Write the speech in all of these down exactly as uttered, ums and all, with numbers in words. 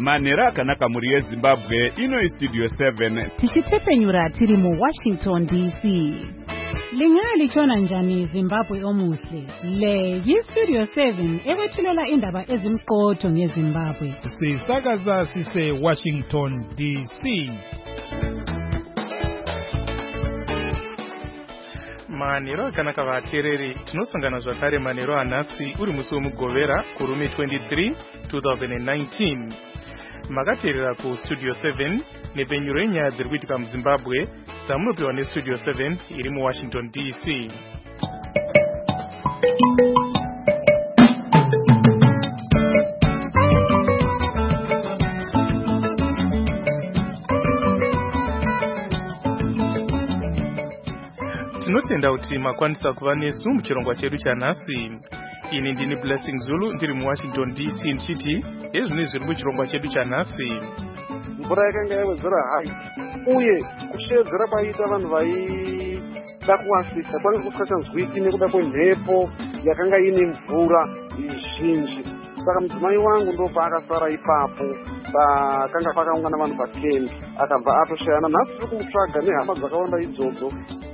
manhero akanaka muri yeZimbabwe. Ino iStudio seven tichitepenyura tiri mu Washington D C. Lingali chona njani Zimbabwe omuhle. Le yiStudio seven ewethulela indaba ezimqotho ngeZimbabwe. Sisakaza sise Washington D C. Manhero akanaka vateereri, tinosangana zvakare manhero anhasi uri musi womugovera kurume twenty-three twenty nineteen. Makateerera ku Studio seven nepenyuro yenyaya dziri kuitika muZimbabwe dzamunopiwa neStudio seven iri mu Washington D C. Tinotenda kuti makwanisa kuva nesu muchirongwa chedu chanhasi. Ini ndini Blessing Zulu ndiri mu Washington D C ndichiti ezvino zviri muchirongwa chedu chanhasi. Mvura yakanga yawedzera hai uye kushedzera kwaita vanhu vaida kuwasisa kwanga kusingachanzwiki nekuda kwemhepo yakanga ine mvura zhinji. Saka mudzimai wangu ndobva akasara ipapo pakanga pakaungana vanhu pakembi akabva atoshayana. Nhasi tiri kumutsvaga nehama dzakawanda idzodzo.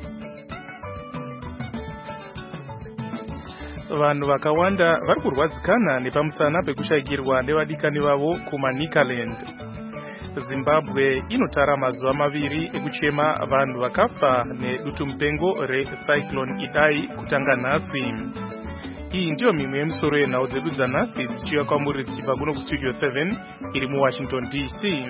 Vanhu vakawanda vari kurwadzikana nepamusana pekushayikirwa nevadikani vavo kuManicaland. Zimbabwe inotara mazuva maviri ekuchema vanhu vakafa nedutu mupengo reCyclone Idai kutanga nhasi. Iyi ndiyo mimwe yemisoro yenhau dzedu dzanhasi dzichiuya kwamuri dzichibva kuno kuStudio seven iri mu Washington D C.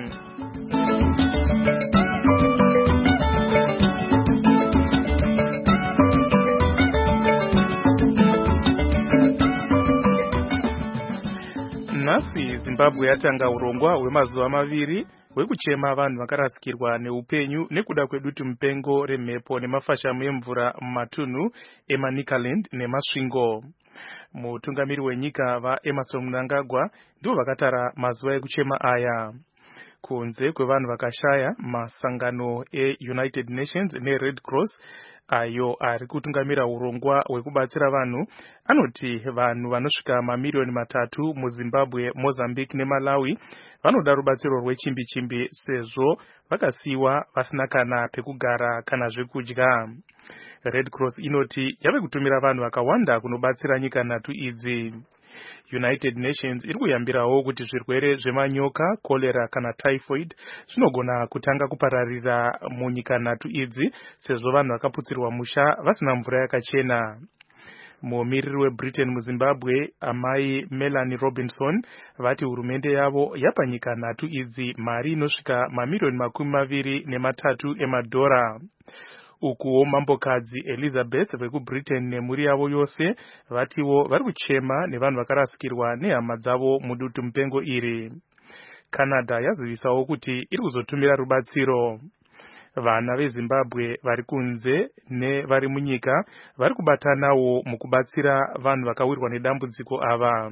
Nhasi Zimbabwe yatanga urongwa hwemazuva maviri hwekuchema vanhu vakarasikirwa neupenyu nekuda kwedutu mupengo remhepo nemafashamu emvura mumatunhu eManicaland nemasvingo. Mutungamiri wenyika vaEmmerson Mnangagwa ndivo vakatara mazuva ekuchema aya. Kunze kwevanhu vakashaya, masangano eUnited Nations neRed Cross ayo ari kutungamira urongwa hwekubatsira vanhu anoti vanhu vanosvika mamiliyoni matatu muZimbabwe, Mozambique neMalawi vanoda rubatsiro rwechimbi-chimbi sezvo vakasiyiwa vasina kana pekugara kana zvekudya. Red Cross inoti yave kutumira vanhu vakawanda kunobatsira nyika nhatu idzi. United Nations iri kuyambirawo kuti zvirwere zvemanyoka, cholera kana typhoid zvinogona kutanga kupararira munyika nhatu idzi sezvo vanhu vakaputsirwa musha vasina mvura yakachena. Mumiriri weBritain muZimbabwe, amai Melanie Robinson, vati hurumende yavo yapa nyika nhatu idzi mari inosvika mamiliyoni makumi maviri nematatu emadhora. Ukuwo mambokadzi Elizabeth vekuBritain nemhuri yavo yose vatiwo vari kuchema nevanhu vakarasikirwa nehama dzavo mudutu mupengo iri. Canada yazivisawo kuti iri kuzotumira rubatsiro. Vana veZimbabwe vari kunze nevari munyika vari kubatanawo mukubatsira vanhu vakawirwa nedambudziko ava.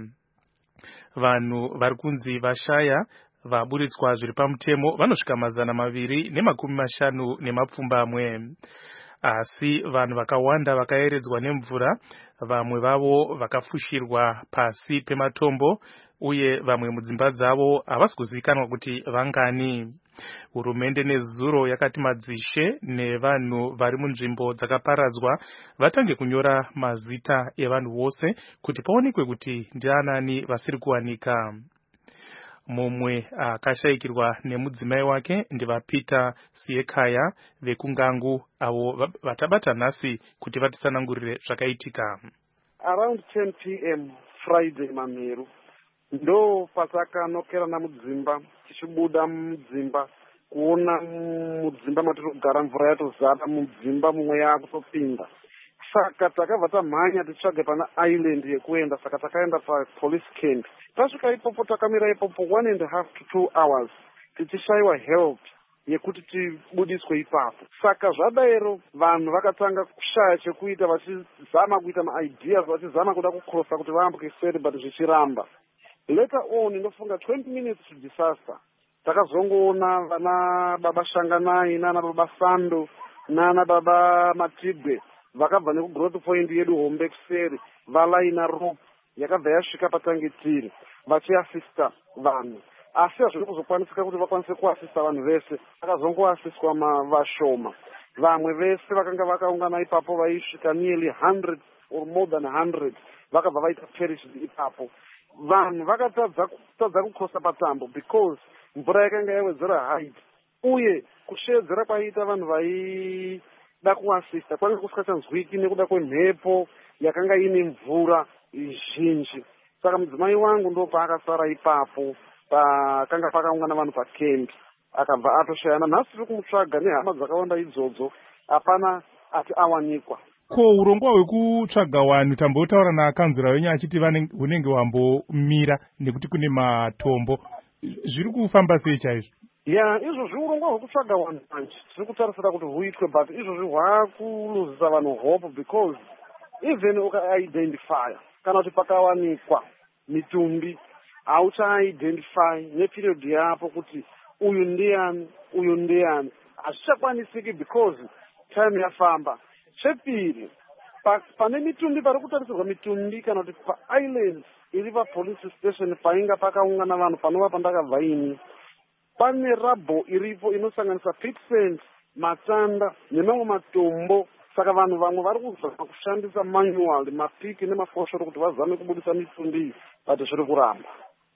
Vanhu vari kunzi vashaya vaburitswa zviri pamutemo vanosvika mazana maviri nemakumi mashanu nemapfumbamwe. Asi vanhu vakawanda vakaeredzwa nemvura, vamwe vavo vakafushirwa pasi pematombo uye vamwe mudzimba dzavo havasi kuzivikanwa kuti vangani. Hurumende nezuro yakati madzishe nevanhu vari munzvimbo dzakaparadzwa vatange kunyora mazita evanhu vose kuti paonekwe kuti ndianani vasiri kuwanika. Mumwe akashayikirwa nemudzimai wake ndivaPeter Siekaya vekungangu avo vatabata nhasi kuti vatisanangurire zvakaitika. Around ten p m Friday manheru ndo pasakanokera namudzimba tichibuda mudzimba kuona mudzimba matiri kugara mvura yatozara mudzimba mumwe yakutopinda. Saka takabva tamhanya titsvage pana island yekuenda, saka takaenda papolice camp. Tasvika ipopo takamira ipopo one and a half to two hours tichishayiwa help yekuti tibudiswe ipapo. Saka zvadairo vanhu vakatanga kushaya chekuita vachizama kuita maideas vachizama kuda kukrosa kuti vaambuke seri but zvichiramba. Later on inofunga twenty minutes to disaster takazongoona vana baba Shanganai nana baba Sando nana baba Matibwe vakabva nekugrowth point yedu hombe kuseri valaina rope yakabva yasvika patangitiri vachiasista vanhu. asi hazviri kuzokwanisika kuti vakwanise kuasisa vanhu vese. Vakazongoasiswa vashoma. Vamwe vese vakanga vakaungana ipapo vaisvika nearly hundred or more than hundred vakabva vaita perished ipapo. Vanhu vakatadza kutadza kukhosa patambo because mvura yakanga yawedzera height, uye kushedzera kwaiita vanhu vaida kuasista kwanga kusingachanzwiki nekuda kwemhepo yakanga ine mvura zhinji. Saka mudzimai wangu ndo paakasara ipapo pakanga pakaungana vanhu pakembi, akabva atoshayana. Nhasi tiri kumutsvaga nehama dzakawanda idzodzo, hapana ati awanikwa. Ko urongwa hwekutsvaga vanhu tambotaura nakanzura wenyu achiti hunenge hwambomira nekuti kune matombo, zviri kufamba sei chaizvo? Ya, izvozvi urongwa hwekutsvaga vanhu manje tiri kutarisira kuti huitwe, but izvozvi hwakuluzisa vanhu hope because even ukaidentifya kana kuti pakawanikwa mitumbi hauchaidentify neperiod yapo kuti uyu ndiani uyu ndiani, hazvichakwanisiki because time yafamba. Chepiri, pane mitumbi pari kutarisirwa mitumbi kana kuti paislands iri papolice station painga pakaungana vanhu panova pandakabva ini, pane rabo iripo inosanganisa pitsand, matanda nemamwe matombo. Saka vanhu vamwe vari kuzama kushandisa manual mapiki nemafoshoro kuti vazame kubudisa mitumbi, but zviri kuramba.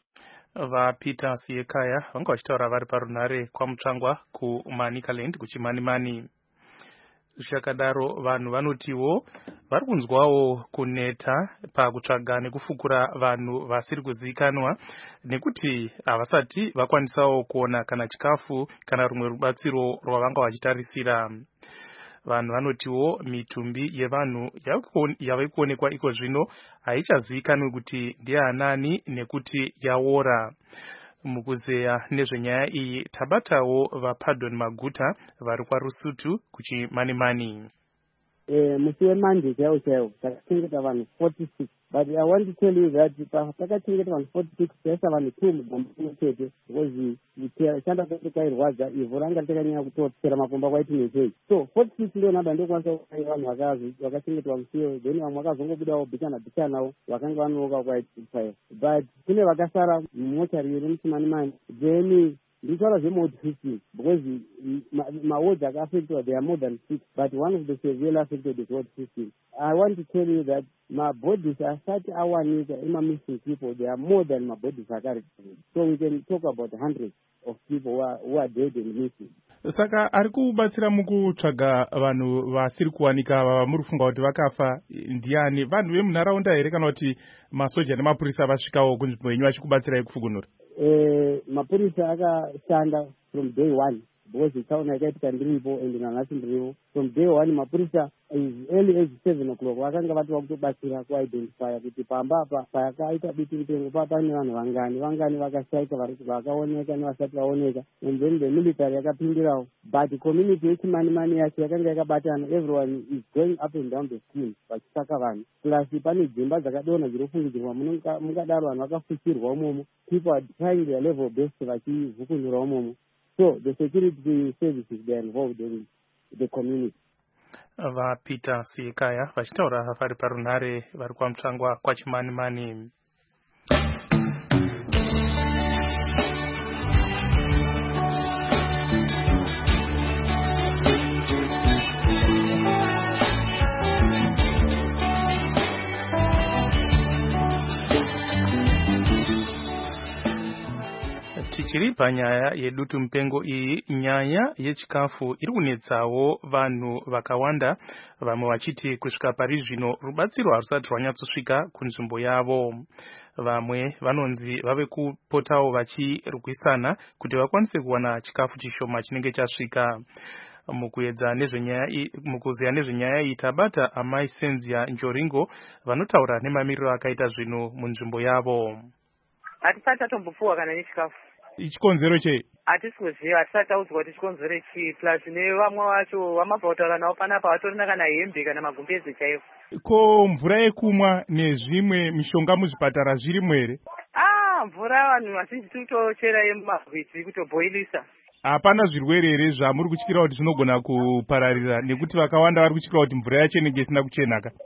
VaPeter Siekaya vanga vachitaura vari parunhare kwaMutsvangwa kuManicaland kuchimanimani. Zvakadaro vanhu vanotiwo vari kunzwawo kuneta pakutsvaga nekufukura vanhu vasiri kuzivikanwa nekuti havasati vakwanisawo kuona kana chikafu kana rumwe rubatsiro rwavanga vachitarisira. Vanhu vanotiwo mitumbi yevanhu yava kuonekwa iko zvino haichazivikanwi kuti ndianani nekuti yaora. Mukuzeya nezvenyaya iyi tabatawo vaPardon Maguta vari kwaRusutu kuchimanimani. Eh, musi weMonday chaiwo chaiwo takachengeta vanhu forty-six, but I want to tell you that takachengeta vanhu forty-six taisa vanhu two mugombo chete because chanda kuti kwairwadza ivhu ranga ritakanyanya kutotsera mapomba kwaiti nechei. So forty-six ndio namba ndokwanisa kukai vanhu vakazi vakachengetwa musiwo, then vamwe vakazongobudawo bhichana bhichanawo vakanga vanooka kwaiti five, but kune vakasara mumochari iri muchimanimani. Then nditaura zvemode fifteen because mawards are affected, there are more than six, but one of the severely affected is ward fifteen. I want to tell you that my bodies are such awanika in my missing people, there are more than my bodies are carried. So we can talk about hundreds of people who are, who are dead and missing. Saka ari kubatsira mukutsvaga vanhu vasiri kuwanika vava muri kufunga kuti vakafa ndiani? Vanhu vemunharaunda here kana kuti masoja nemapurisa vasvikawo kunzvimbo yenyu vachikubatsirai kufugunura? Eh, mapurisa akashanda from day one because taona yakaitika ndiripo and nanhasi ndiripo. From day one mapurisa as early as seven o'clock vakanga vatova kutobatsira kuidentifya kuti pamba apa payakaita bitimitengo pa pane vanhu vangani vangani vakashaika vakaoneka nevasati vaoneka, and then the military yakapindirawo, but community yechimanimani yacho yakanga yakabatana. Everyone is going up and down the stream vachitsvaka vanhu, plus pane dzimba dzakadonha dziri kufungidzirwa mungadaro vanhu vakafushirwa umomo. People are trying their level best vachivhukunura umomo. So the security services, they are involved in the community. VaPeter Siekaya vachitaura vari parunhare vari kwaMutsvangwa kwachimanimani. Tichiri panyaya yedutu mupengo iyi, nyaya yechikafu iri kunetsawo vanhu vakawanda, vamwe vachiti kusvika pari zvino rubatsiro harusati rwanyatsosvika kunzvimbo yavo. Vamwe vanonzi vave kupotawo vachirwisana kuti vakwanise kuwana chikafu chishoma chinenge chasvika. Mukuedza nezvenyaya mukuzeya nezvenyaya iyi tabata amai Senzia Njoringo vanotaura nemamiriro akaita zvino munzvimbo yavo. Hatisati tatombopfuwa kana nechikafu. Chikonzero chei? Hatisi kuziva, hatisati taudzwa kuti chikonzero chii, plus nevamwe vacho vamabva kutaura navo panapa vatorina kana hembe kana magumbezi chaivo. Ko mvura yekumwa nezvimwe mishonga muzvipatara zvirimo here? Ah, mvura vanhu vazhinji tikutochera yemumavhiti kutobhoilisa. Hapana zvirwere here zvamuri kutyira kuti zvinogona kupararira nekuti vakawanda vari kutyira kuti mvura yacho inenge isina kuchenaka? Ah,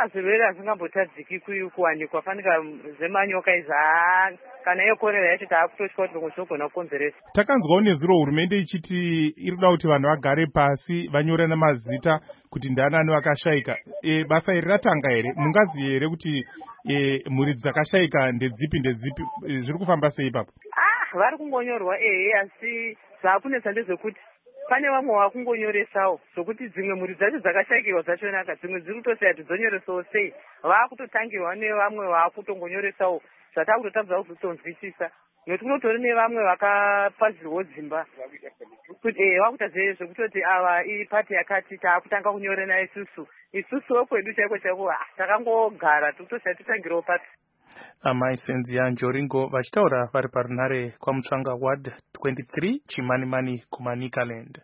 ah zvirwere hazvingambotadziki kuwanikwa fanika zemanyoka iza kana yekorera yacho taakutotya kuti zvinogona kukonzeresa. Takanzwawo nezuro hurumende ichiti iri kuda kuti vanhu vagare pasi vanyore namazita kuti ndianani vakashayika. E, basa iri ratanga here? Mungazive here kuti e, mhuri dzakashayika ndedzipi ndedzipi? E, zviri kufamba sei ipapo? Ah, vari kungonyorwa ehe, asi zvaakunetsa ndezvekuti pane vamwe vakungonyoresawo zvokuti dzimwe mhuri dzacho dzakashayikirwa dzachonaka, dzimwe dziri kutosiya kuti dzonyoresawo sei. Vaakutotangirwa nevamwe vaakutongonyoresawo zvatakutotadza kuzotonzwisisa. Nokuti kunotori nevamwe vakapazirwo dzimba kuti eh vakuita zvekutoti ava ipati yakati taakutanga kunyora naye isusu isusuwo kwedu chaiko chaiko takangogara tikutosiya totangirawo pati. Amai Senzia Njoringo vachitaura vari parunare kwaMutsvanga Ward twenty-three Chimanimani kuManicaland.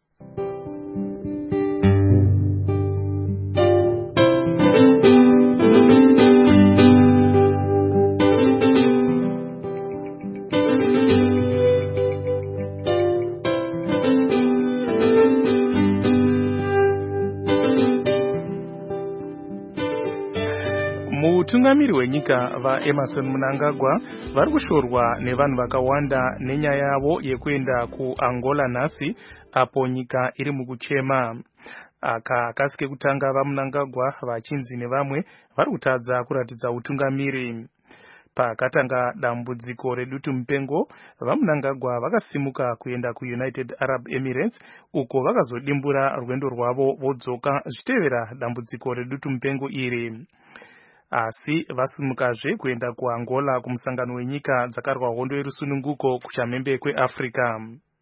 Mutungamiri wenyika vaEmmerson Mnangagwa vari kushorwa nevanhu vakawanda nenyaya yavo yekuenda kuAngola nhasi apo nyika iri mukuchema. Aka kasi kekutanga vaMnangagwa vachinzi nevamwe vari kutadza kuratidza utungamiri. Pakatanga dambudziko redutu mupengo, vaMnangagwa vakasimuka kuenda kuUnited Arab Emirates uko vakazodimbura rwendo rwavo vodzoka zvitevera dambudziko redutu mupengo iri. Asi vasimukazve kuenda kuAngola kumusangano wenyika dzakarwa hondo yerusununguko kuchamhembe kweAfrica.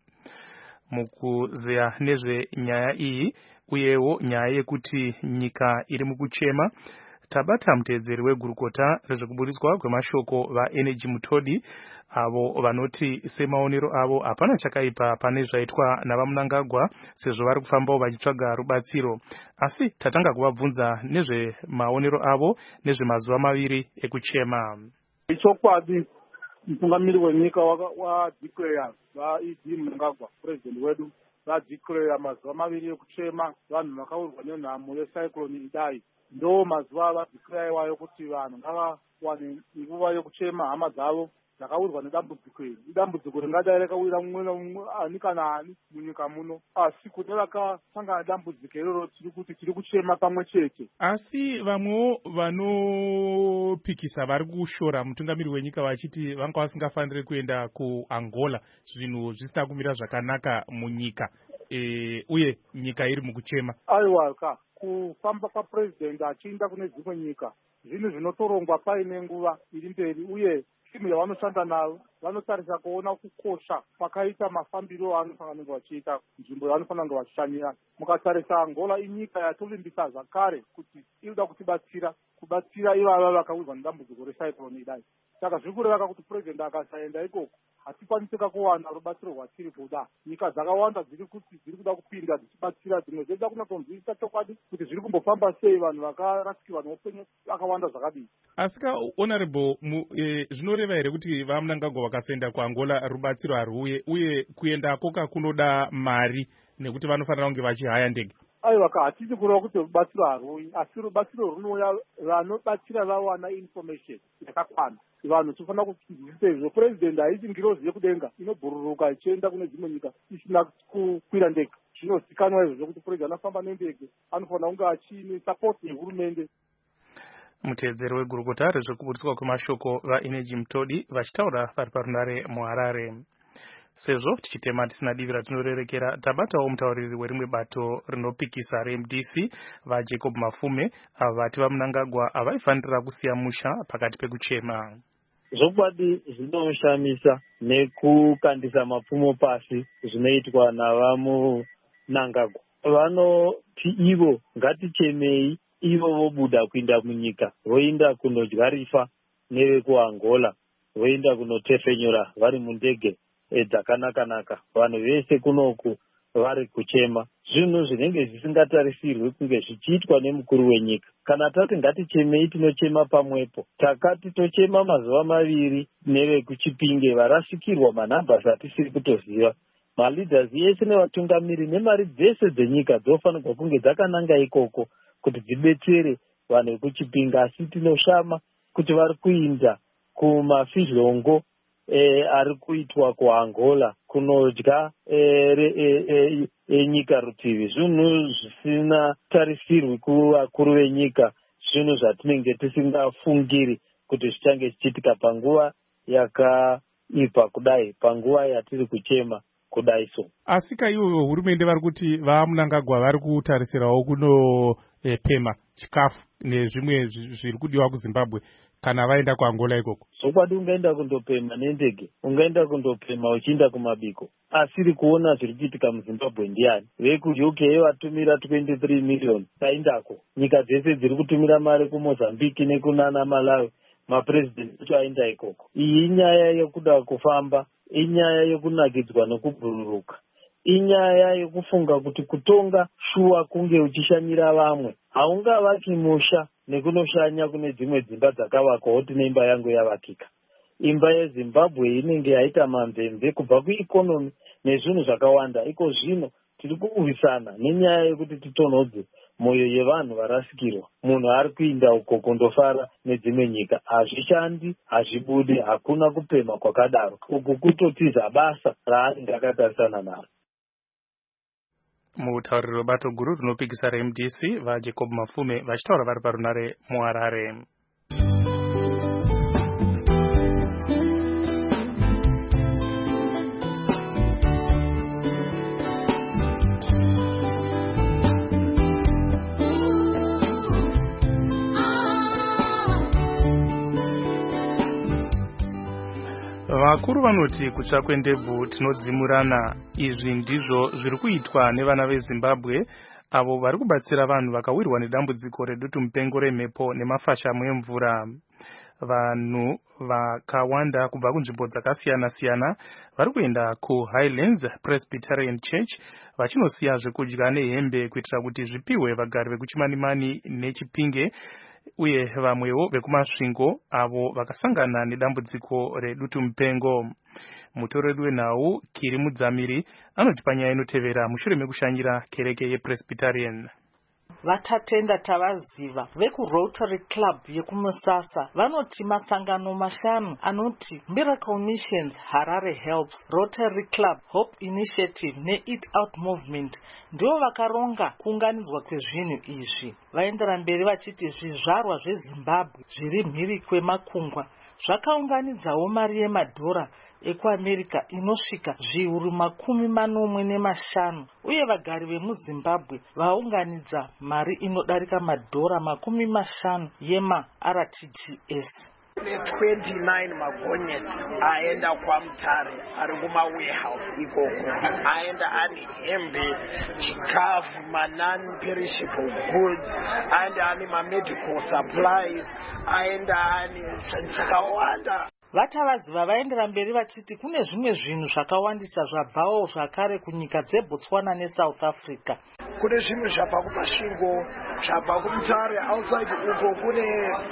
Mukuzeya nezvenyaya iyi uyewo nyaya yekuti nyika iri mukuchema, tabata muteedzeri wegurukota rezvekuburiswa kwemashoko vaEnergy Mutodi avo vanoti semaonero avo hapana chakaipa pane zvaitwa navaMnangagwa sezvo vari kufambawo vachitsvaga rubatsiro. Asi tatanga kuvabvunza nezvemaonero avo nezvemazuva maviri ekuchema. Ichokwadi mutungamiri wenyika wadeclare vaED Mnangagwa president wedu vadeclare mazuva maviri ekuchema vanhu vakaurwa nenhamo yecyclone Idai. Ndo mazuva avadeclare wayo kuti vanhu ngavawane nguva yekuchema hama dzavo dzakaurwa nedambudziko iri. Idambudziko ringadai rakawira mumwe namumwe ani kana ani munyika muno, asi kuti vakasangana nedambudziko iroro tiri kuti tiri kuchema pamwe chete. Asi vamwewo vanopikisa vari kushora mutungamiri wenyika vachiti vanga vasingafaniri kuenda kuAngola zvinhu zvisina kumira zvakanaka munyika, e, uye nyika iri mukuchema. Aiwa ka kufamba kwapresident achienda kune dzimwe nyika zvinhu zvinotorongwa paine nguva iri mberi, uye timu yavanoshanda navo vanotarisa kuona kukosha kwakaita mafambiro anofanira vachiita nzvimbo yavanofanira kunge vachishanyira. Mukatarisa Angola inyika yatovimbisa zvakare kuti inoda kutibatsira kubatsira ivava vakaurwa nedambudziko recyclone Idai. Saka zviri kureva kuti president akasaenda ikoko hatikwanisika kuwana rubatsiro rwatiri kuda. Nyika dzakawanda dziri kuti dziri kuda kupinda dzichibatsira, dzimwe dzoda kunotonzwisisa chokwadi kuti zviri kumbofamba sei, vanhu vakarasikirwa neupenyu vakawanda zvakadii. Asika honorable e, zvinoreva here kuti vaMnangagwa vakasaenda kuAngola rubatsiro haruye, uye kuendako kunoda mari nekuti vanofanira kunge vachihaya ndege? Aiwa ka hatisi kureva kuti rubatsiro haruyi, asi rubatsiro runouya vanobatsira vawana information yakakwana. Vanhu tofanira kudzidzisa izvo. President haisi ngirozi yekudenga inobhururuka ichienda kune dzimwe nyika isina kukwira ndege. Zvinozikanwa izvo zvokuti president anofamba nendege anofanira kunge achiine support yehurumende. Muteedzeri wegurukota rezvekuburiswa kwemashoko vaEnergy Mutodi vachitaura vari parunare muHarare. Sezvo tichitema tisina divi ratinorerekera, tabatawo mutauriri werimwe bato rinopikisa reM D C vaJacob Mafume vati vaMnangagwa havaifanira kusiya musha pakati pekuchema. Zvokwadi zvinoshamisa nekukandisa mapfumo pasi zvinoitwa navaMnangagwa. Vanoti ivo ngatichemei, ivo vobuda kuinda munyika voinda kunodya rifa nevekuAngola, voinda kunotefenyura vari mundege dzakanaka-naka, vanhu vese kunoku vari kuchema. Zvinhu zvinenge zvisingatarisirwi kunge zvichiitwa nemukuru wenyika. Kana tati ngatichemei, tinochema pamwepo. Takati tochema mazuva maviri nevekuChipinge varasikirwa manhambasi atisiri kutoziva. Maleaders yese nevatungamiri nemari dzese dzenyika dzofanirwa kunge dzakananga ikoko kuti dzibetsere vanhu vekuchipinga, asi tinoshama kuti vari kuinda kumafizhongo e, ari kuitwa kuangola kunodya e, enyika e, e, rutivi. Zvinhu zvisina tarisirwi kuvakuru venyika, zvinhu zvatinenge tisingafungiri kuti zvichange zvichiitika panguva yakaipa kudai, panguva yatiri kuchema kudai so. Asi kaivo hurumende vari kuti vaMnangagwa vari kutarisirawo kunopema chikafu nezvimwe zviri kudiwa kuZimbabwe kana vaenda kuAngola ikoko. Zokwadi ungaenda kundopema nendege, ungaenda kundopema uchienda kumabiko. Asiri kuona zviri kuitika muZimbabwe ndiani? Veku-U K vatumira twenty-three million taindako. Nyika dzese dziri kutumira mari kuMozambique nekunana Malawi, mapresident acho aenda ikoko. Iyi inyaya yekuda kufamba, inyaya yekunakidzwa nekubhururuka, inyaya yekufunga kuti kutonga shuwa kunge uchishanyira vamwe. Haungavaki musha nekunoshanya kune dzimwe dzimba dzakavakwawo kuti neimba yangu yavakika. Imba yeZimbabwe inenge yaita mamvemve kubva kuikonomi nezvinhu zvakawanda. Iko zvino tiri kuuvisana nenyaya yekuti titonhodze moyo yevanhu varasikirwa. Munhu ari kuinda uko kundofara nedzimwe nyika. Hazvishandi, hazvibudi, hakuna kupema kwakadaro. Uku kutotiza basa raanenge akatarisana naro. Mutauriro webato guru rinopikisa reM D C vaJacob Mafume vachitaura vari parunare muHarare. Vakuru vanoti kutsva kwendebvu tinodzimurana. Izvi ndizvo zviri kuitwa nevana veZimbabwe avo vari kubatsira vanhu vakawirwa nedambudziko redutu mupengo remhepo nemafashamu emvura. Vanhu vakawanda kubva kunzvimbo dzakasiyana siyana vari kuenda kuHighlands Presbyterian Church vachinosiya zvekudya nehembe kuitira kuti zvipiwe vagari vekuChimanimani neChipinge uye vamwewo vekumasvingo avo vakasangana nedambudziko redutu mupengo. Mutoreri wenhau Kiri Mudzamiri anoti panyaya inotevera mushure mekushanyira kereke yePresbyterian. Vatatenda tavaziva veku-Rotary Club yekumusasa vanoti masangano mashanu anoti Miracle Missions, Harare Helps, Rotary Club, Hope Initiative neEat Out Movement ndivo vakaronga kuunganidzwa kwezvinhu izvi. Vaendera mberi vachiti zvizvarwa zveZimbabwe zviri mhiri kwemakungwa zvakaunganidzawo mari yemadhora ekuAmerika inosvika zviuru makumi manomwe nemashanu uye vagari vemuZimbabwe vaunganidza mari inodarika madhora makumi mashanu yema-R T G S. twenty-nine magonyeti aenda kwaMutare ari kuma-warehouse ikoko, aenda ane hembe, chikafu, ma-non-perishable goods, aenda ane ma-medical supplies, aenda ane chakawanda. Vatavaziva vaendera mberi vachiti kune zvimwe zvinhu zvakawandisa zvabvawo zvakare kunyika dzeBotswana neSouth Africa. Kune zvimwe zvabva kumasvingo, zvabva kuMutare, outside uko kune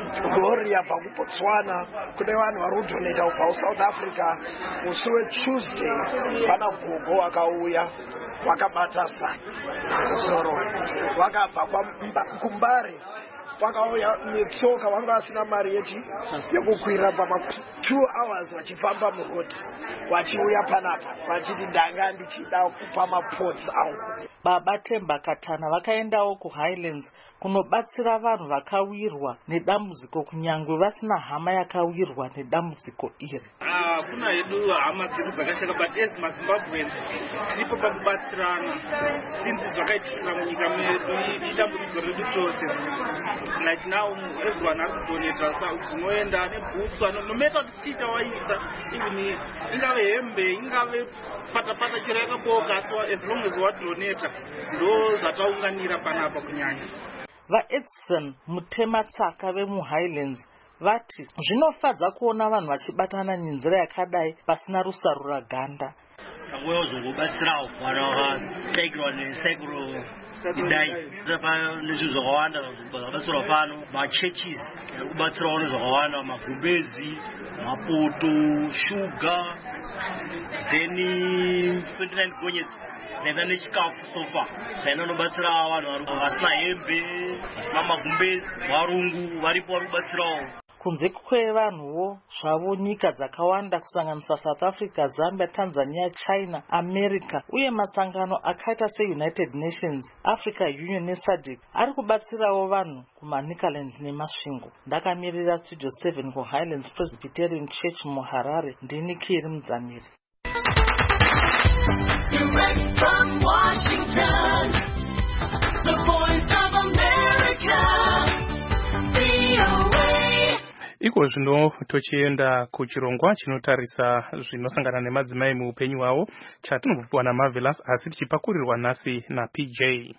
lori yabva kuBotswana, kune vanhu vari kudoneta kubva kuSouth Africa. Musi weTuesday pana gogo wakauya wakabata zana soro, wakabva kuMbare vakauya netsoka, vanga vasina mari yechi yekukwira pama two hours vachifamba muroad vachiuya panapa vachiti ndanga ndichida kupa mapots angu. Baba Temba Katana vakaendawo kuHighlands kunobatsira vanhu vakawirwa nedambudziko kunyangwe vasina hama yakawirwa nedambudziko iri. Ah, kuna hedu hama dzedu dzakashaka, but as maZimbabweans tiripo pakubatsirana since zvakaitika munyika medu idambudziko redu tose. Like now everyone has to donate us. Unoenda neboots, no matter the seat waita, even ingave hembe, ingave pata pata chira yakaboka, so as long as what donate ndo zvataunganira panapa kunyanya. VaEdson Mutematsaka vemuHighlands vati zvinofadza kuona vanhu vachibatana nenzira yakadai pasina rusarura ganda. Angwe uzongobatsirawo mwana wakatekerwa nesekuru idai zapa nezvinhu zvakawanda zvakabatsirwa pano, machurches kubatsirawo nezvakawanda, magumbezi, mapoto, shuga, then twenty-nine gonyeti taenda nechikafu sofa taenda nobatsira vanhu vasina hembe vasina magumbezi varungu varipo vari kubatsirawo. Kunze kwevanhuwo zvavo nyika dzakawanda kusanganisa South Africa, Zambia, Tanzania, China, America uye masangano akaita seUnited Nations, Africa Union neSADC ari kubatsirawo vanhu kuManicaland nemasvingo. Ndakamirira Studio seven kuHighlands Presbyterian Church muHarare. Ndini Kiri Mudzamiri. Direct from Washington, the voice of America, V O A. Iko zvino tochienda kuchirongwa chinotarisa zvinosangana nemadzimai muupenyu hwavo chatinobvupiwa naMarvelous, asi tichipakurirwa nhasi naP J.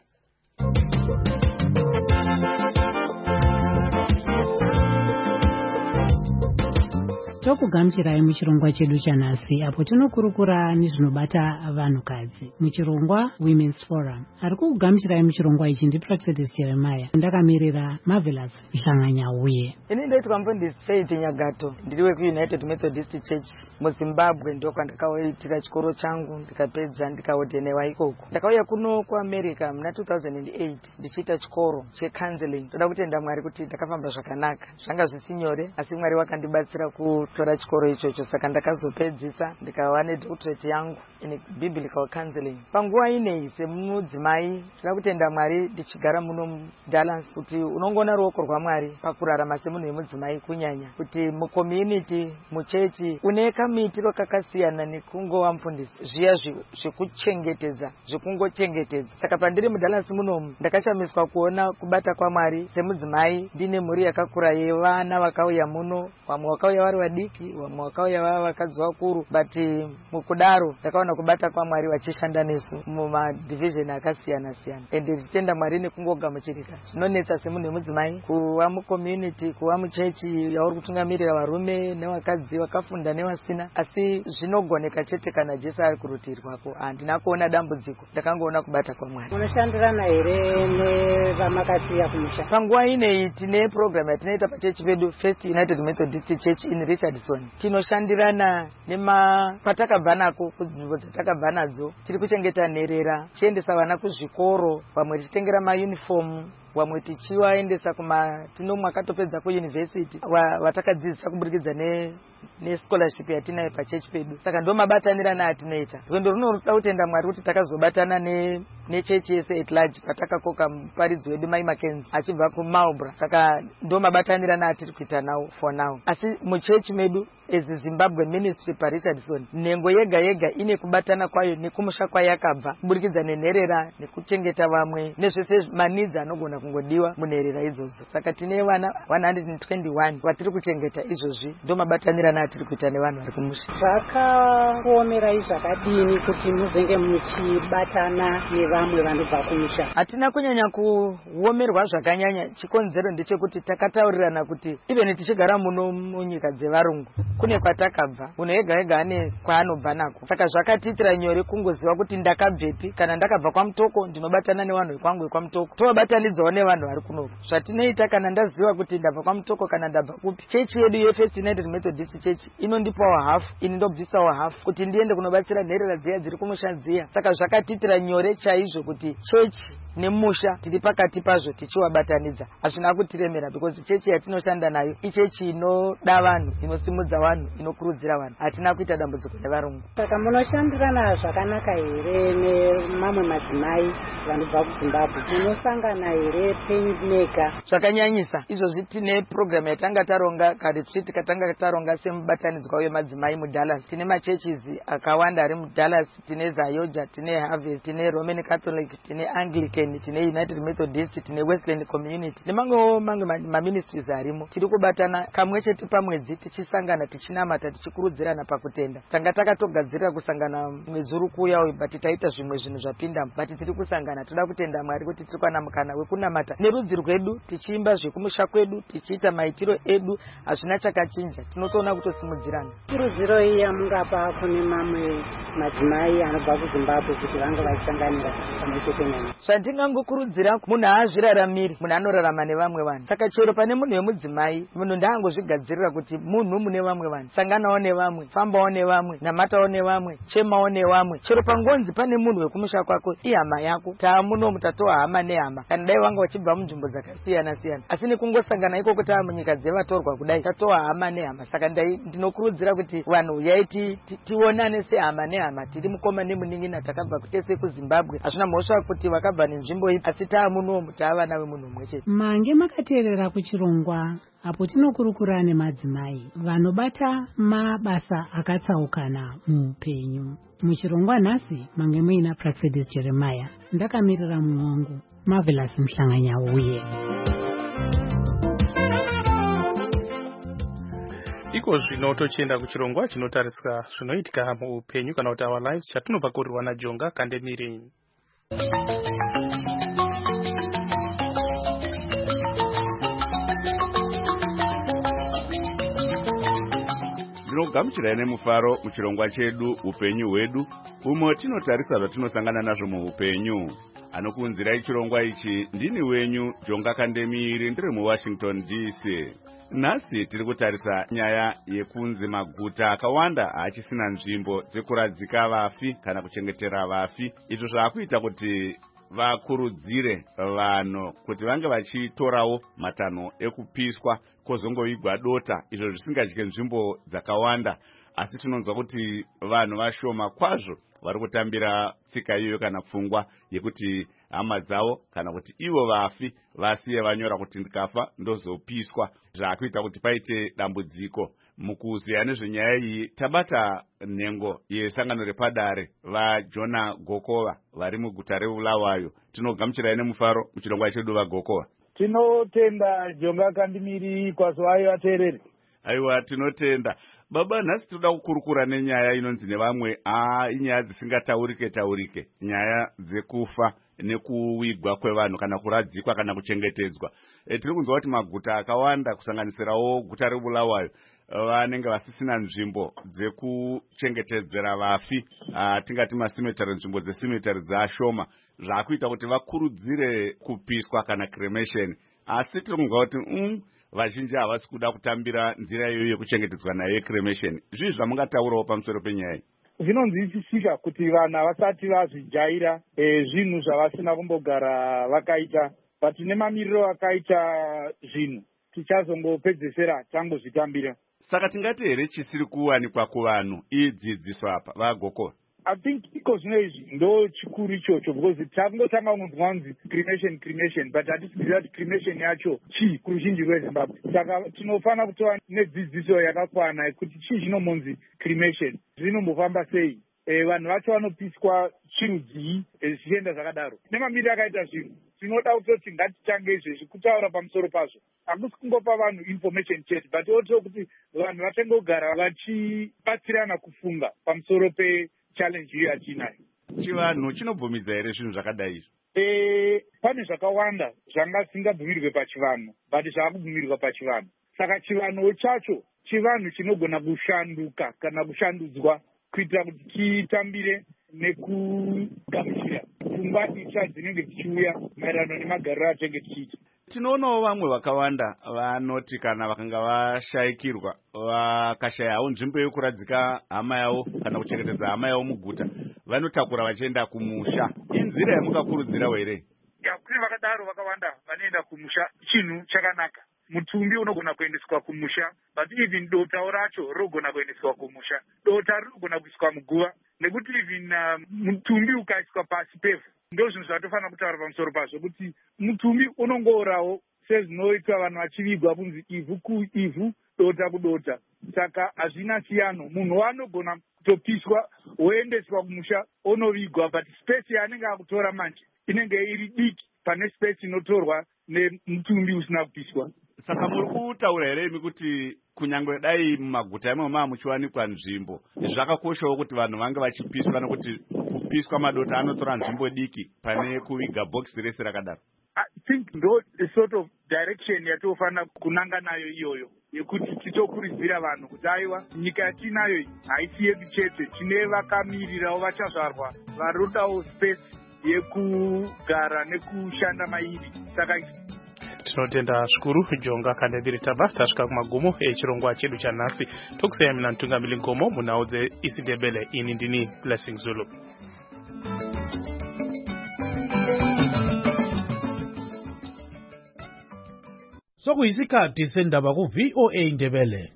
Tokugamuchirai muchirongwa chedu chanhasi apo tinokurukura nezvinobata vanhukadzi muchirongwa Women's Forum. Ari kugamuchirai muchirongwa ichi ndi Praxedis Jeremiah. Ndakamirira Marvelous Hlanganyauye. Ini ndoitwa Mfundisi Faith Nyagato, ndiri weku-United Methodist Church muZimbabwe, ndoko ndakaoitira chikoro changu ndikapedza ndikaodenewa ikoko. Ndakauya kuno kuAmerica muna two thousand eight ndichiita chikoro checounseling. Ndoda kutenda Mwari kuti ndakafamba zvakanaka. Zvanga zvisinyore asi Mwari wakandibatsira kutora chikoro ichocho, saka ndakazopedzisa ndikava nedoctorate yangu in biblical counseling. Panguva inei semudzimai tinoda kutenda Mwari ndichigara muno Dallas kuti unongona ruoko rwaMwari pakurarama semunhu wemudzimai, kunyanya kuti mucommunity muchechi une kamitiro kakasiyana nekungova mufundisi zviya zvekuchengetedza zvekungochengetedza. Saka pandiri muDallas munomu ndakashamiswa kuona kubata kwaMwari semudzimai ndine mhuri yakakura yevana vakauya muno, vamwe vakauya vari vadiki, vamwe vakauya vava vakadzi vakuru, but mukudaro ndakaona kubata kwaMwari vachishanda nesu mumadivision akasiyana siyana. Ende tichitenda Mwari nekungogamuchirika. Zvinonetsa semunhu wemudzimai kuva mucommunity, kuva muchechi yauri kutungamirira varume nevakadzi vakafunda nevasina, asi zvinogoneka chete kana Jesu ari kurutivi rwako. Handina kuona dambudziko, ndakangoona kubata kwaMwari. Munoshandirana here nevamakasiya kumusha? Panguva inei tine program yatinoita pachechi pedu First United Methodist Church in Richardson. Tinoshandirana nema patakabva nako kunzvimbo dzatakabva nadzo. Tiri kuchengeta nherera, tichiendesa vana kuzvikoro, vamwe tichitengera mauniform, vamwe tichivaendesa kuma tinomwe akatopedza kuuniversity vatakadzidzisa kuburikidza ne nescholarship yatinayo pachechi pedu. Saka ndo mabatanirana atinoita. Rwendo runoda kutenda Mwari kuti takazobatana ne nechechi yese at large patakakoka muparidzi wedu Mai Mackenzie achibva kuMarlborough. Saka ndo mabatanirana atiri kuita nawo for now. Asi muchechi medu as Zimbabwe Ministry pa Richardson, nhengo yega yega ine kubatana kwayo nekumusha kwayo yakabva kuburikidza nenherera nekuchengeta vamwe nezvese manidzi anogona kungodiwa munherera idzodzo. Saka tine vana one hundred twenty-one vatiri kuchengeta izvozvi. Ndo mabatanirana atiri kuita nevanhu vari kumusha. Zvakakuomerai zvakadini kuti muzenge muchibatana nevamwe vanobva kumusha? Hatina kunyanya kuomerwa zvakanyanya. Chikonzero ndechekuti takataurirana kuti even tichigara muno munyika dzevarungu kune kwatakabva, munhu ega ega ane kwaanobva nako. Saka zvakatiitira nyore kungoziva kuti ndakabvepi. Kana ndakabva kwaMutoko ndinobatana nevanhu vekwangu vekwamutoko, tovabatanidzawo nevanhu vari kunoku. Zvatinoita kana ndaziva kuti ndabva kwaMutoko kana ndabva kupi, chechi yedu yeFirst United Methodist Church inondipawo hafu, ini ndobvisawo hafu kuti ndiende kunobatsira nherera dziya dziri kumusha dziya. Saka zvakatiitira nyore chaizvo kuti chechi nemusha tiri pakati pazvo tichiwabatanidza. Hazvina kutiremera because chechi yatinoshanda nayo ichechi inoda vanhu, inosimudza vanhu, inokurudzira vanhu. Hatina kuita dambudziko nevarungu. Saka munoshandirana zvakanaka here nemamwe madzimai vanobva kuZimbabwe? Munosangana here painmaker? Zvakanyanyisa. Izvozvi tine program yatanga taronga karetreat katanga taronga semubatanidzwa wemadzimai muDallas. Tine machurches akawanda ari muDallas. Tine Zayoja, tine Harvest, tine Roman Catholic, tine Anglican, tine United Methodist, tine Westland Community nemango mango maministries arimo. Tiri kubatana kamwe chete pamwedzi tichisangana tichinamata tichikurudzirana pakutenda. Tanga takatogadzirira kusangana mwedzi uri kuuya uyu but taita zvimwe zvinhu zvapinda, but tiri kusangana. Toda kutenda Mwari kuti tiri kuwana mukana wekunamata nerudzi rwedu, tichiimba zvekumusha kwedu, tichiita maitiro edu, hazvina chakachinja. Tinotoona kutosimudzirana. Kurudziro iyi yamungapa kune mamwe madzimai anobva kuZimbabwe kuti vanga vachisanganira pamwe chete nemi? Zvandingangokurudzira munhu haazviraramiri, munhu anorarama nevamwe vanhu. Saka chero pane munhu wemudzimai, munhu ndaangozvigadzirira kuti munhu mune vamwe nevamwe vanhu, sanganawo nevamwe, fambawo nevamwe, namatawo nevamwe, chemawo nevamwe. Chero pangonzi pane munhu wekumusha kwako ihama yako, taamunomu tatowa hama nehama, kana dai wanga wachibva munzvimbo dzakasiyana siyana, asi nekungosangana ikoko taa munyika dzevatorwa kudai tatowa hama nehama. Saka ndai ndinokurudzira kuti vanhu uyai tionane sehama nehama, tiri mukoma nemunin'ina, takabva kutese kuZimbabwe, hazvina mhosva kuti vakabva nenzvimbo iyi, asi taamunomu taavana vemunhu mumwe chete. Mange makateerera kuchirongwa apo tinokurukura nemadzimai vanobata mabasa akatsaukana muupenyu. Muchirongwa nhasi mange muina Praxedis Jeremiah, ndakamirira mumwe wangu Marvelous Mhlanganyauye. Iko zvino tochienda kuchirongwa chinotariswa zvinoitika muupenyu kana kuti our lives, chatinobva kurirwa naJonga Kandemirini. Ndinogamuchirai nemufaro muchirongwa chedu upenyu hwedu, umo tinotarisa zvatinosangana nazvo muupenyu. Anokuunzirai chirongwa ichi ndini wenyu Jonga Kandemiri, ndiri muWashington D C. Nhasi tiri kutarisa nyaya yekunzi maguta akawanda haachisina nzvimbo dzekuradzika vafi kana kuchengetera vafi, izvo zvaakuita kuti vakurudzire vanhu kuti vange vachitorawo matanho ekupiswa kozongovigwa dota, izvo zvisingadye nzvimbo dzakawanda. Asi tinonzwa kuti vanhu vashoma kwazvo vari kutambira tsika iyoyo kana pfungwa yekuti hama dzavo kana kuti ivo vafi vasiye vanyora kuti ndikafa ndozopiswa, zvaakuita kuti paite dambudziko. Mukuziya nezvenyaya iyi tabata nhengo yesangano repadare vaJona Gokova vari muguta reBulawayo. Tinogamuchirai nemufaro muchirongwa chedu vaGokova. Tinotenda Jonga Kandemiri kwazuvayo vateereri. Aiwa, tinotenda baba. Nhasi toda kukurukura nenyaya inonzi nevamwe aa inyaya dzisingataurike taurike, nyaya dzekufa nekuwigwa kwevanhu kana kuradzikwa kana kuchengetedzwa. E, tiri kunzwa kuti maguta akawanda kusanganisirawo guta reBulawayo vanenge vasisina nzvimbo dzekuchengetedzera vafi, tingati masimetari, nzvimbo dzesimetari dzaashoma, zvaakuita kuti vakurudzire kupiswa kana cremation. Asi tiri kunzwa kuti mm, vazhinji havasi kuda kutambira nzira iyoyo yekuchengetedzwa nayo cremation. Zvizvi zvamungataurawo pamusoro penyaya. Zvinonzwisisika kuti vanhu havasati vazvijaira zvinhu zvavasina kumbogara vakaita, but nemamiriro akaita zvinhu tichazongopedzesera tangozvitambira. Saka tingati here chisiri kuwanikwa kuvanhu idzidziso apa vaGokova? I think iko zvino izvi ndo chikuru ichocho, because takungotanga kunzwa kunzi cremation cremation, but hatisiziva kuti cremation yacho chii kuruzhinji rweZimbabwe. Saka tinofanira kutova nedzidziso yakakwana yekuti chii chinomonzi cremation, zvinombofamba sei, e, vanhu vacho vanopiswa chirudzii, zvichienda zvakadaro. Nemamiriro akaita zvinhu tinoda kutoti ngatitange izvezvi kutaura pamusoro pazvo, hakusi kungopa vanhu information chete, but oto kuti vanhu vatengogara vachibatsirana kufunga pamusoro pe challenge iyo yatinayo. Chivanhu chinobvumidza here zvinhu zvakadai izvo? E, pane zvakawanda zvanga zvisingabvumirwe pachivanhu but zvaakubvumirwa pachivanhu. Saka chivanhu chacho chivanhu chinogona kushanduka kana kushandudzwa kuitira kuti chitambire nekugamuchira pfungwa itsva dzinenge dzichiuya maererano nemagariro atenge tichiita. Tinoonawo vamwe vakawanda vanoti kana vakanga vashayikirwa vakashayawo nzvimbo yokuradzika hama yavo kana kuchengetedza hama yavo muguta, vanotakura vachienda kumusha. Inzira yamukakurudzirawo here? Kune vakadaro vakawanda vanoenda kumusha, chinhu chakanaka. Mutumbi unogona kuendeswa kumusha, but even dotawo racho rinogona kuendeswa kumusha. Dota rinogona kuiswa muguva, nekuti even uh, mutumbi ukaiswa pasi pevhu. Ndo zvinhu zvatofanira kutaura pamusoro pazvo, kuti mutumbi unongorawo sezvinoitwa vanhu vachivigwa kunzi ivhu kuivhu, dota kudota. Saka hazvina siyano, munhu anogona kutopiswa woendeswa kumusha onovigwa, but space yaanenge akutora manje inenge iri diki pane space inotorwa nemutumbi usina kupiswa. Saka muri kutaura here imi kuti kunyangwe dai mumaguta imo maa muchiwanikwa nzvimbo, zvakakoshawo kuti vanhu vange vachipiswa, nekuti kupiswa madota anotora nzvimbo diki pane kuviga bhokisi rese rakadaro? I think ndo sort of direction yatofanira kunanga nayo iyoyo, yekuti titokurudzira vanhu kuti aiwa nyika yatinayo iyi haisi yedu chete, tine vakamirirawo vachazvarwa varodawo space yekugara nekushanda mairi. Saka tinotenda shukuru Jonga Kandebiri Taba tasvika kumagumo echirongwa chedu chanhasi. Tokusiyai mina mutungamiri ngomo munhau dzeIsindebele. Ini ndini Blessing Zulu. Sokuyisikhathi sendaba ku V O A Indebele.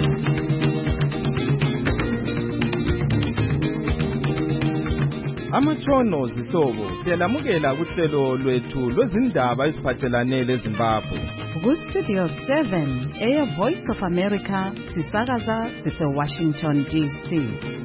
Amatshono zihlobo siyalamukela kuhlelo lwethu lwezindaba eziphathelane leZimbabwe. Ku Studio seven, Air Voice of America, sisakaza sise Washington D C.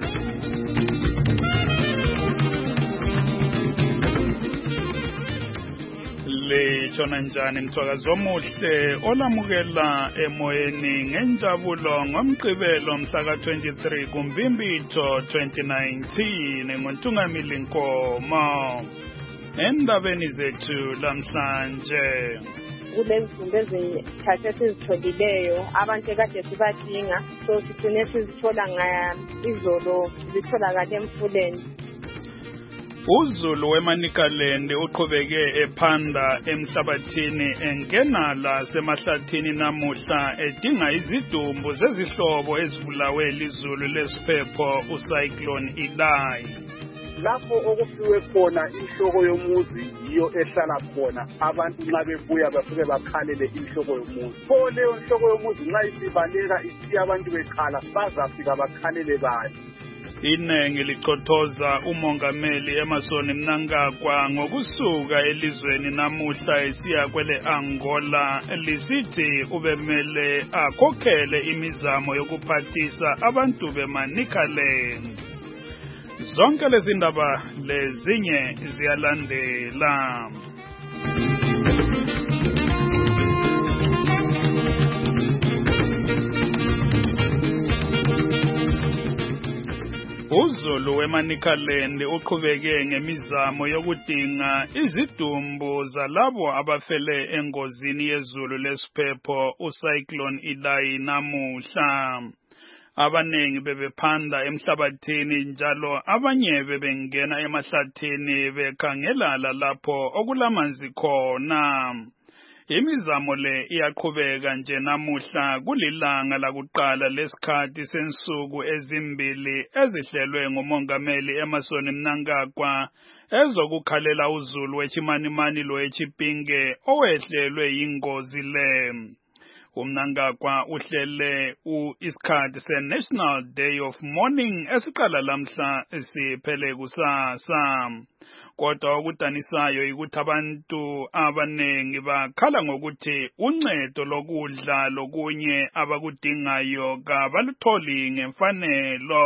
Le chona njani mthwakazi omuhle olamukela emoyeni ngenjabulo ngomgqibelo mhla ka twenty-three kuMbimbitho twenty nineteen ngontungamili Nkomo. Endabeni zethu lamhlanje kulezimbe ezithathe sizitholileyo abantu kade sibadinga so sigcine sizithola ngayizolo zitholakala emfuleni. uZulu weManicaland uqhubeke ephanda emhlabathini engena la semahlathini namuhla edinga izidumbu zezihlobo ezibulawe lizulu lesiphepho uCyclone Idai. Lapho okufiwe khona inhloko yomuzi yiyo ehlala khona abantu nxa bebuya bafike bakhalele inhloko yomuzi. Pho leyo nhloko yomuzi nxa isibaleka isiya abantu bekhala bazafika bakhalele bayo. Inengi lichothoza umongameli Emmerson Mnangagwa ngokusuka elizweni namuhla esiya kwele Angola lisithi ubemele akhokhele imizamo yokuphathisa abantu beManicaland. Zonke lezi ndaba lezinye ziyalandela. uZulu weManicaland uqhubeke ngemizamo yokudinga izidumbu zalabo abafele engozini yezulu lesiphepho uCyclone Idai namuhla. Abanengi bebephanda emhlabathini njalo abanye bebengena emahlathini bekhangela lapho okulamanzi khona. Imizamo le iyaqhubeka nje namuhla kulilanga lakuqala lesikhathi sensuku ezimbili ezihlelwe ngumongameli Emmerson Mnangagwa ezokukhalela uZulu wechimanimani lo echipinge owehlelwe yingozi le. uMnangagwa uhlele isikhathi se-National Day of Mourning esiqala lamhla siphele kusasa. Kodwa okudanisayo ukuthi abantu abanengi bakhala ngokuthi uncedo lokudla lokunye abakudingayo kabalutholi ngemfanelo.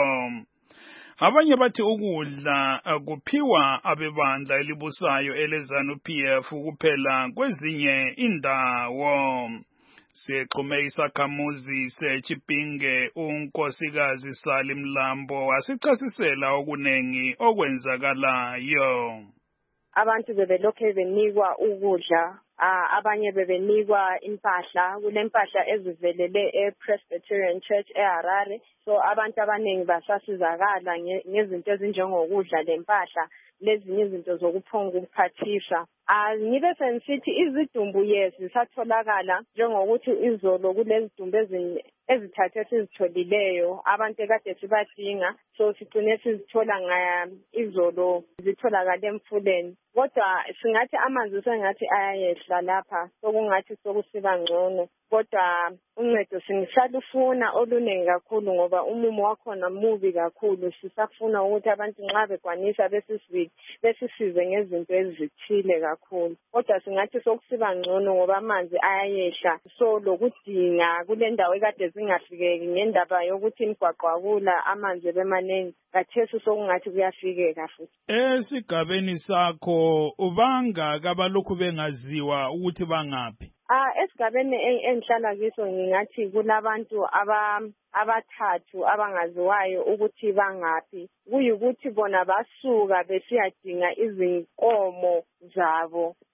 Abanye bathi ukudla kuphiwa abebandla elibusayo eleZANU P F kuphela kwezinye indawo. Sixhume isakhamuzi seChipinge unkosikazi Sali Mlambo wasichasisela okunengi okwenzakalayo. Abantu bebelokhe benikwa ukudla, abanye bebenikwa impahla, kulempahla ezivelele ePresbyterian Church eHarare. So abantu abanengi basasizakala ngezinto ezinjengokudla lempahla lezinye izinto zokuphonga ukuphathisa. Ngibe sensithi izidumbu yes zisatholakala njengokuthi izolo kulezidumbu ezithathe sizitholileyo abantu kade sibadinga so sigcine sizithola ngaya izolo zitholakala emfuleni. Kodwa singathi amanzi sengathi ayayehla lapha sokungathi sokusiba ngcono. Kodwa uncedo singisalufuna olunengi kakhulu ngoba umumo wakhona mubi kakhulu. Sisafuna ukuthi abantu nxa bekwanisa besisize besisize ngezinto ezithile kakhulu. Kodwa singathi sokusiba ngcono ngoba amanzi ayayehla. So lokudinga kule ndawo ekade zingafikeki ngendaba yokuthi imigwaqo akula amanzi bemanengi. Kathesi sokungathi kuyafikeka futhi. Esigabeni sakho ubanga kabalokhu bengaziwa ukuthi bangaphi? Ah esigabeni engihlala kiso ngingathi kulabantu aba abathathu abangaziwayo ukuthi bangaphi. Kuyukuthi bona basuka besiyadinga izinkomo zabo.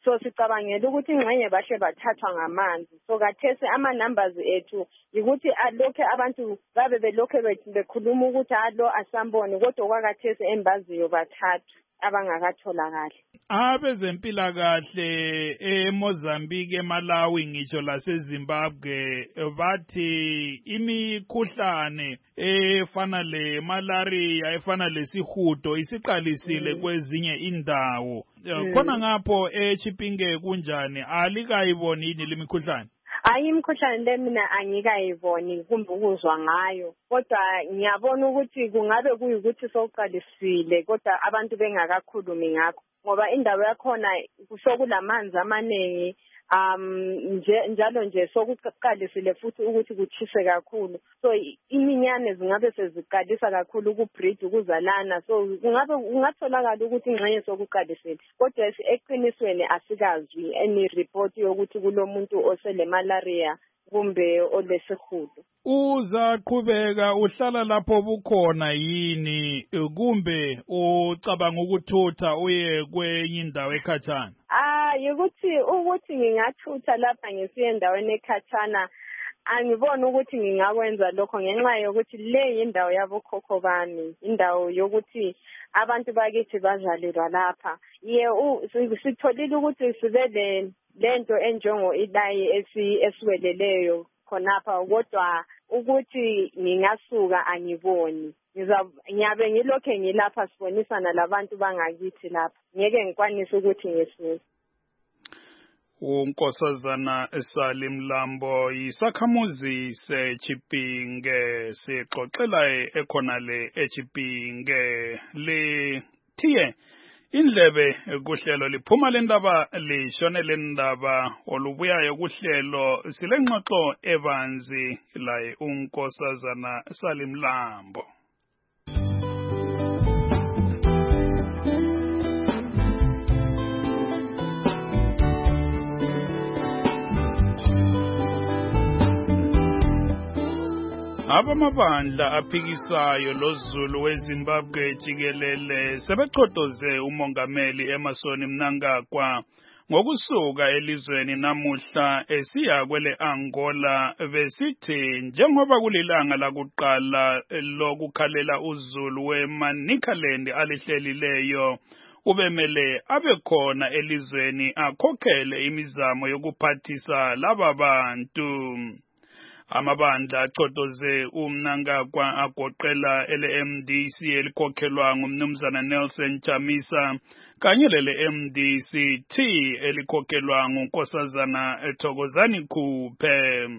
so sicabangela ukuthi ingxenye bashe bathathwa ngamanzi. So kathese ama numbers ethu ukuthi alokhe abantu babe belokhe bekhuluma ukuthi alo asambone kodwa kwakathese embaziyo bathathu abangakatholakali. Abezempilakahle eMozambique, eMalawi ngisho laseZimbabwe bathi imikhuhlane efana le malaria efana lesihudo isiqalisile mm. kwezinye indawo. Mm. Khona ngapho eChipinge kunjani? Alikayiboni yini lemikhuhlane? Hayi imikhuhlane le mina angikayiboni kumbe ukuzwa ngayo, kodwa ngiyabona ukuthi kungabe kuyikuthi sokuqalisile kodwa abantu bengakakhulumi ngakho ngoba indawo yakhona kusokulamanzi amaningi um nje njalo nje sokuqalisile futhi ukuthi kuchise kakhulu, so iminyane zingabe seziqalisa kakhulu ukubreed ukuzalana, so kungabe kungatholakala ukuthi ingxenye sokuqalisile kodwa eqinisweni asikazwi any report yokuthi kulomuntu osele malaria kumbe olesihudo. Uzaqhubeka uhlala lapho bukhona yini kumbe ucabanga ukuthutha uye kwenye indawo ekhatshana? Ah ukuthi ukuthi ngingathutha lapha ngisiye endaweni ekhatshana angibona ukuthi ngingakwenza lokho ngenxa yokuthi le indawo yabo khokho bami, indawo yokuthi abantu bakithi bazalelwa lapha. Ye sitholile ukuthi sibele lento enjongo ilayi esiweleleyo khonapha kodwa ukuthi ngingasuka angiboni. Ngiyabe ngilokhe ngilapha sibonisana labantu bangakithi lapha. Ngeke ngikwanise ukuthi ngisuke. uNkosazana Salim Lambo yisakhamuzi seChipinge sixoxela ekhonale eChipinge le thiye indlebe kuhlelo liphuma lendaba lishone lendaba olubuyayo kuhlelo silengxoxo ebanzi la uNkosazana Salim Lambo. Abamabandla aphikisayo loZulu weZimbabwe jikelele sebechodoze umongameli Emmerson Mnangagwa ngokusuka elizweni namuhla esiya kwele Angola besithi njengoba kulilanga lakuqala lokukhalela uZulu weManicaland alihlelileyo ubemele abekhona elizweni akhokhele imizamo yokuphathisa laba bantu. Amabandla achodoze uMnangagwa agoqela ele M D C elikhokhelwa ngumnumzana Nelson Chamisa kanye lele M D C T elikhokhelwa nguNkosazana Thokozani Khuphe.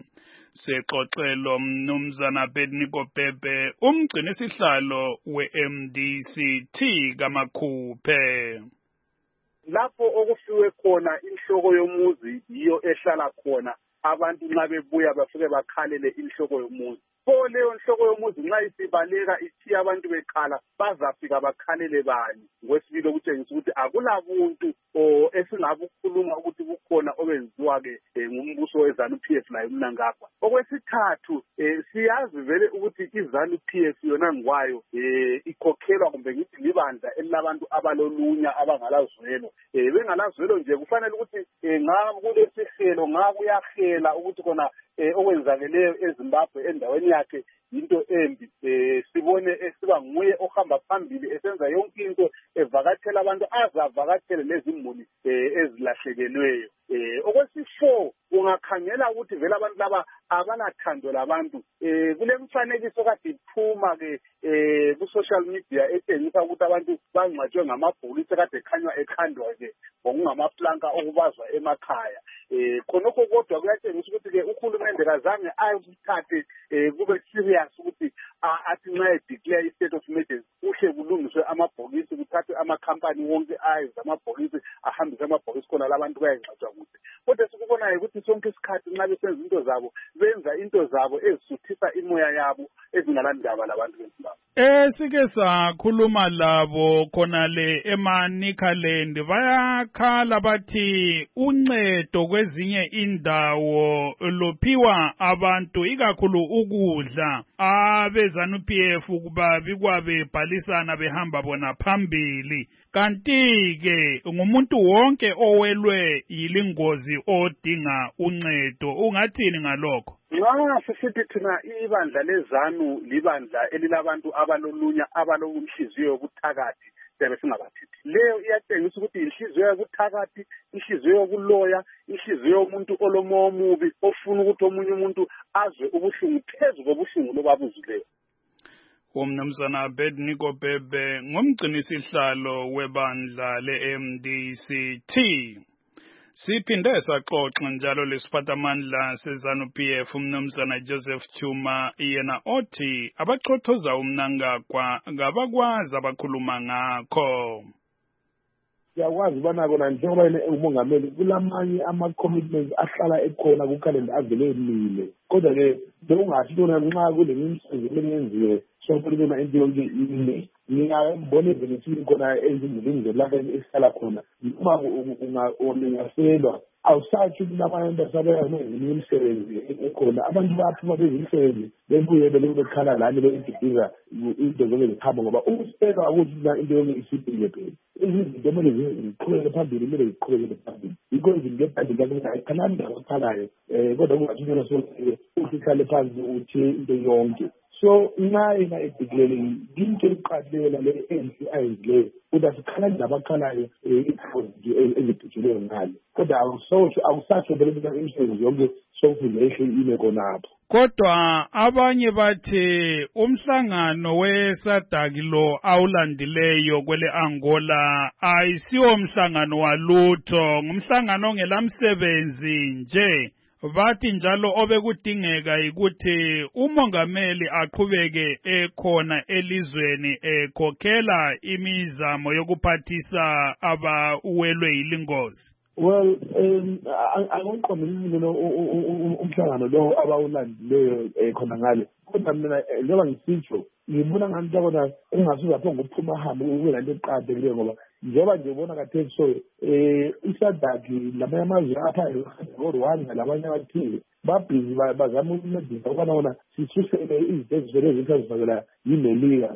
Sexoxelo mnumzana Bedniko Bebe umgcini sihlalo we M D C T kaMakhuphe. Lapho okufiwe khona inhloko yomuzi yiyo ehlala khona abantu nxa bebuya bafike bakhalele inhloko yomuzi. Pho leyo nhloko yomuzi nxa isibaleka ithi abantu bekhala bazafika bakhalele bani. Ngokwesibili okutshengisa ukuthi akulabuntu esingabukhuluma ukuthi kukhona obenziwa ke ngumbuso weZanu-P F la eMnangagwa. Okwesithathu siyazi vele ukuthi iZanu-P F yona ngwayo ikhokhelwa kumbe ngithi libandla elilabantu abalolunya abangalazwelo. Bengalazwelo nje kufanele ukuthi nga kulesihelo nga kuyahela ukuthi kona okwenzakeleyo eZimbabwe endaweni yakhe into embi. Sibone esiba nguye ohamba phambili esenza yonke into evakathela abantu azavakathele lezimuli ezilahlekelweyo. Okwesifo ungakhangela ukuthi vele abantu laba abanathando labantu. Kulemfanekiso kade iphuma ke ku social media etshengisa ukuthi abantu bangcwatshwe ngamabhokisi kade ekhanywa ekhandwa ke ngokungamaplanka okubazwa emakhaya. Khonokho kodwa kuyatshengisa ukuthi ke uhulumende kazange ayithathe kube serious ukuthi athi nxa edeclare i-state of emergency kuhle kulungiswe amabhokisi kuthathwe amakhampani wonke ayenza amabhokisi ahambise amabhokisi khona labantu bayangcwatshwa kuhle. Kodwa sikubonayo ukuthi sonke isikhathi nxa besenza into zabo benza into zabo ezisuthisa imoya yabo ezingalandaba labantu beZimbabwe. Esike sakhuluma labo khonale eManicaland bayakhala bathi uncedo kwezinye indawo lophiwa abantu ikakhulu ukudla abezanu P F kuba bikwabe bhalisana behamba bona phambili kanti ke ngumuntu wonke owelwe yilingozi odinga uncedo ungathini ngalokho? Nxa sisithi thina ibandla lezanu libandla elilabantu abalolunya abalokumhliziyo yobuthakathi siyabe singabathithi. Leyo iyatshengisa ukuthi inhliziyo yobuthakathi, inhliziyo yokuloya, inhliziyo yomuntu olomoya omubi ofuna ukuthi omunye umuntu azwe ubuhlungu phezu kobuhlungu lobabuzileyo. Umnumzana Abednego Bhebhe ngumgcinisihlalo webandla le-M D C T. Siphinde saxoxa njalo lesiphathamandla sezanu P F umnumzana Joseph Chuma yena othi abachothoza umnangagwa ngabakwazi abakhuluma ngakho. Siyakwazi ubana kona njengoba umongameli kulamanye ama-commitments ahlala ekhona kukhalenda avele emile kodwa ke bekungathi lona nxa kulemimisebenzi eyenziwe sokulibona into yonke ine ngingabona evenisini khona ezindlini lapho esihlala khona uma ungaselwa awusathi kunabantu asabeyengeminye imisebenzi ekhona abantu baphuma bezimisebenzi bebuye belokhu bekhala lani beyididika into zonke zihamba ngoba ukuselwa akuthi into yonke isipile phela izinto kumele ziqhubeke phambili kumele ziqhubekele phambili yikho izinto ephambili lakho ayikhalani ngabakhalayo um kodwa kungathumela sokuthi uhlale phansi uthi into yonke. So nxa yena edikilele into eliqalela le ensi ayenzileyo kodwa sikhalani nabakhalayo ezibhujelweyo ngalo kodwa awusatsho belebeka imisebenzi yonke sokufunda ehle ime khonapho. Kodwa abanye bathi umhlangano wesadaki lo awulandileyo kwele Angola ayisiwo umhlangano walutho ngumhlangano ongelamsebenzi nje. Bathi njalo obekudingeka ukuthi umongameli aqhubeke ekhona elizweni ekhokhela imizamo yokuphathisa abawelwe yilingozi. Well, um angiqondile lo umhlangano lo abawulandileyo khona ngale kodwa mina njengoba ngisitsho ngibona ngathi kodwa ungasuka ngokuphuma hamba ukuyela into eqhaqhileyo ngoba njengoba nje ubona kathesi so eh isadaki lamanye amazwe apha eRwanda labanye abathile babhizi bazama ukuncedisa ukubana bona sisusele izinto ezivele zithazivakela yimelika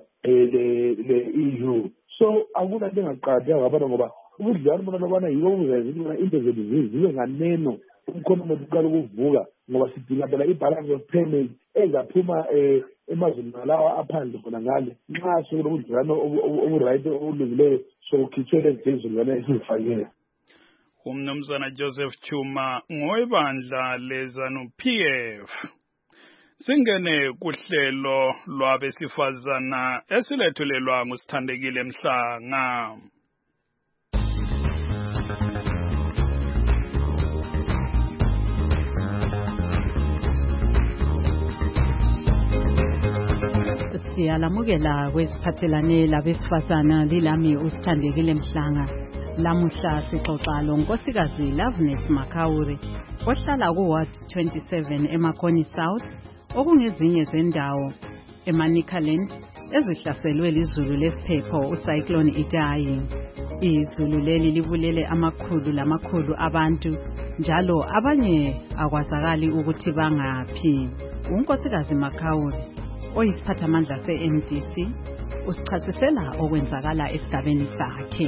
le-E U so akuna nto engaqaqeka ngabana ngoba ubudlelwano bona lobana yibo obuzayenza ukuthi into zethu zibe nganeno umkhono uqala ukuvuka ngoba sidinga phela i-balance of payment engaphuma um emazweni nalawa aphandle khona ngale nxa sokulobudlelwano oburight obulungileyo sokukhitshwe lezizilwane esizifakele. Umnumzana Joseph Chuma ngowebandla lezanu P F. Singene kuhlelo lwabesifazana esilethulelwa ngusithandekile Mhlanga. Siyalamukela kwesiphathelane labesifazana lilami usithandekile Mhlanga. Lamuhla sixoxa lonkosikazi Loveness Makauri ohlala ku Ward twenty-seven eMakhoni South okungezinye zendawo eManicaland ezihlaselwe lizulu lesiphepho ucyclone Idai. Izulu leli libulele amakhulu lamakhulu abantu njalo abanye akwazakali ukuthi bangaphi. Unkosikazi Makauri oyisiphathamandla se-M D C usichasisela okwenzakala esigabeni sakhe.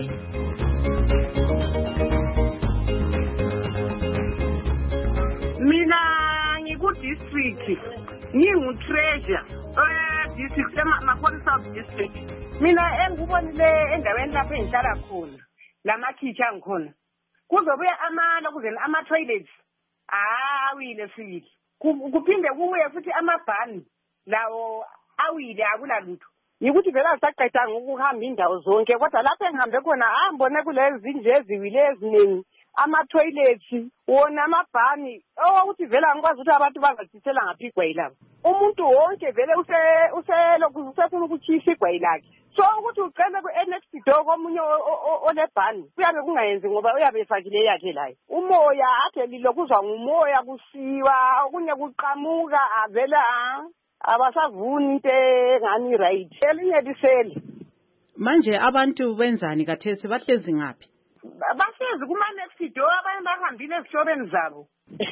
Mina ngiku-district ngingu-treasure e-district emakhoni South district. Mina engikubonile endaweni lapho engihlala khona lamakhitshi angikhona kuzobuya amalokuzeni ama-toilets awile sibili kuphinde kubuye futhi amabhani lawo awile akulalutho. Yikuthi vele asaqedanga ukuhamba indawo zonke kodwa lapho engihambe khona ambone kulezi nje eziwile eziningi ama-toilets wona amabhani owokuthi vele angikwazi ukuthi abantu bazathisela ngaphi igwayi labo. Umuntu wonke vele uselokhu usefuna ukutshisa igwayi lakhe so ukuthi ucele ku-next door komunye onebhani kuyabe kungayenzi ngoba uyabe efakile yakhe layo. Umoya ade lilokuzwa ngumoya kusiwa okunye kuqamuka avele abasavuni into engani right elinye liseli. Manje abantu benzani kathesi bahlezi ngaphi? Bahlezi kuma next door abanye bahambile ezishobeni zabo.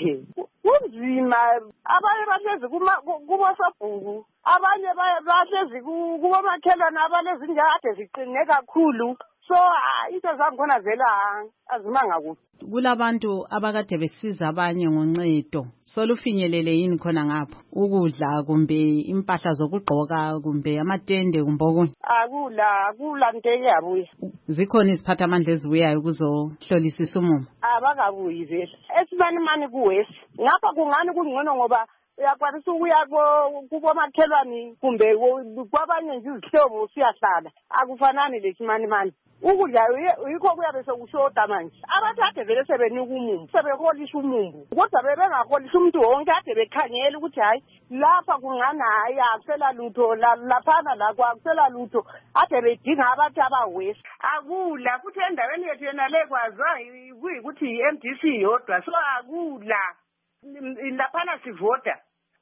Kunzima abanye bahlezi kuma kubosobhuku abanye bahlezi kubomakhelwane abalezi njade ziqine kakhulu. So into zakhona vela azimanga kuhle. Kulabantu abakade besiza abanye ngoncedo solufinyelele yini khona ngapho ukudla kumbe impahla zokugqoka kumbe amatende kumbe okunye? Akula akula nteke yabuya. Zikhona iziphatha amandla ezibuyayo kuzohlolisisa umumo? Abakabuyi vele esibani mani kuwesi ngapha kungani kungcono ngoba uyakwanisa ukuya kubomakhelwane kumbe kwabanye nje izihlobo siyahlala akufanani lesimani mani. Ukudla yikho kuyabe sokushoda manje abathathe vele sebenika umumbu sebeholisha umumbu kodwa bebengaholisha umuntu wonke ade bekhangela ukuthi hayi lapha kungani hayi akusela lutho laphana la kwakusela lutho ade bedinga abantu abawesi akula futhi endaweni yethu yena le kwazwa kuyikuthi i-M D C yodwa so akula laphana sivota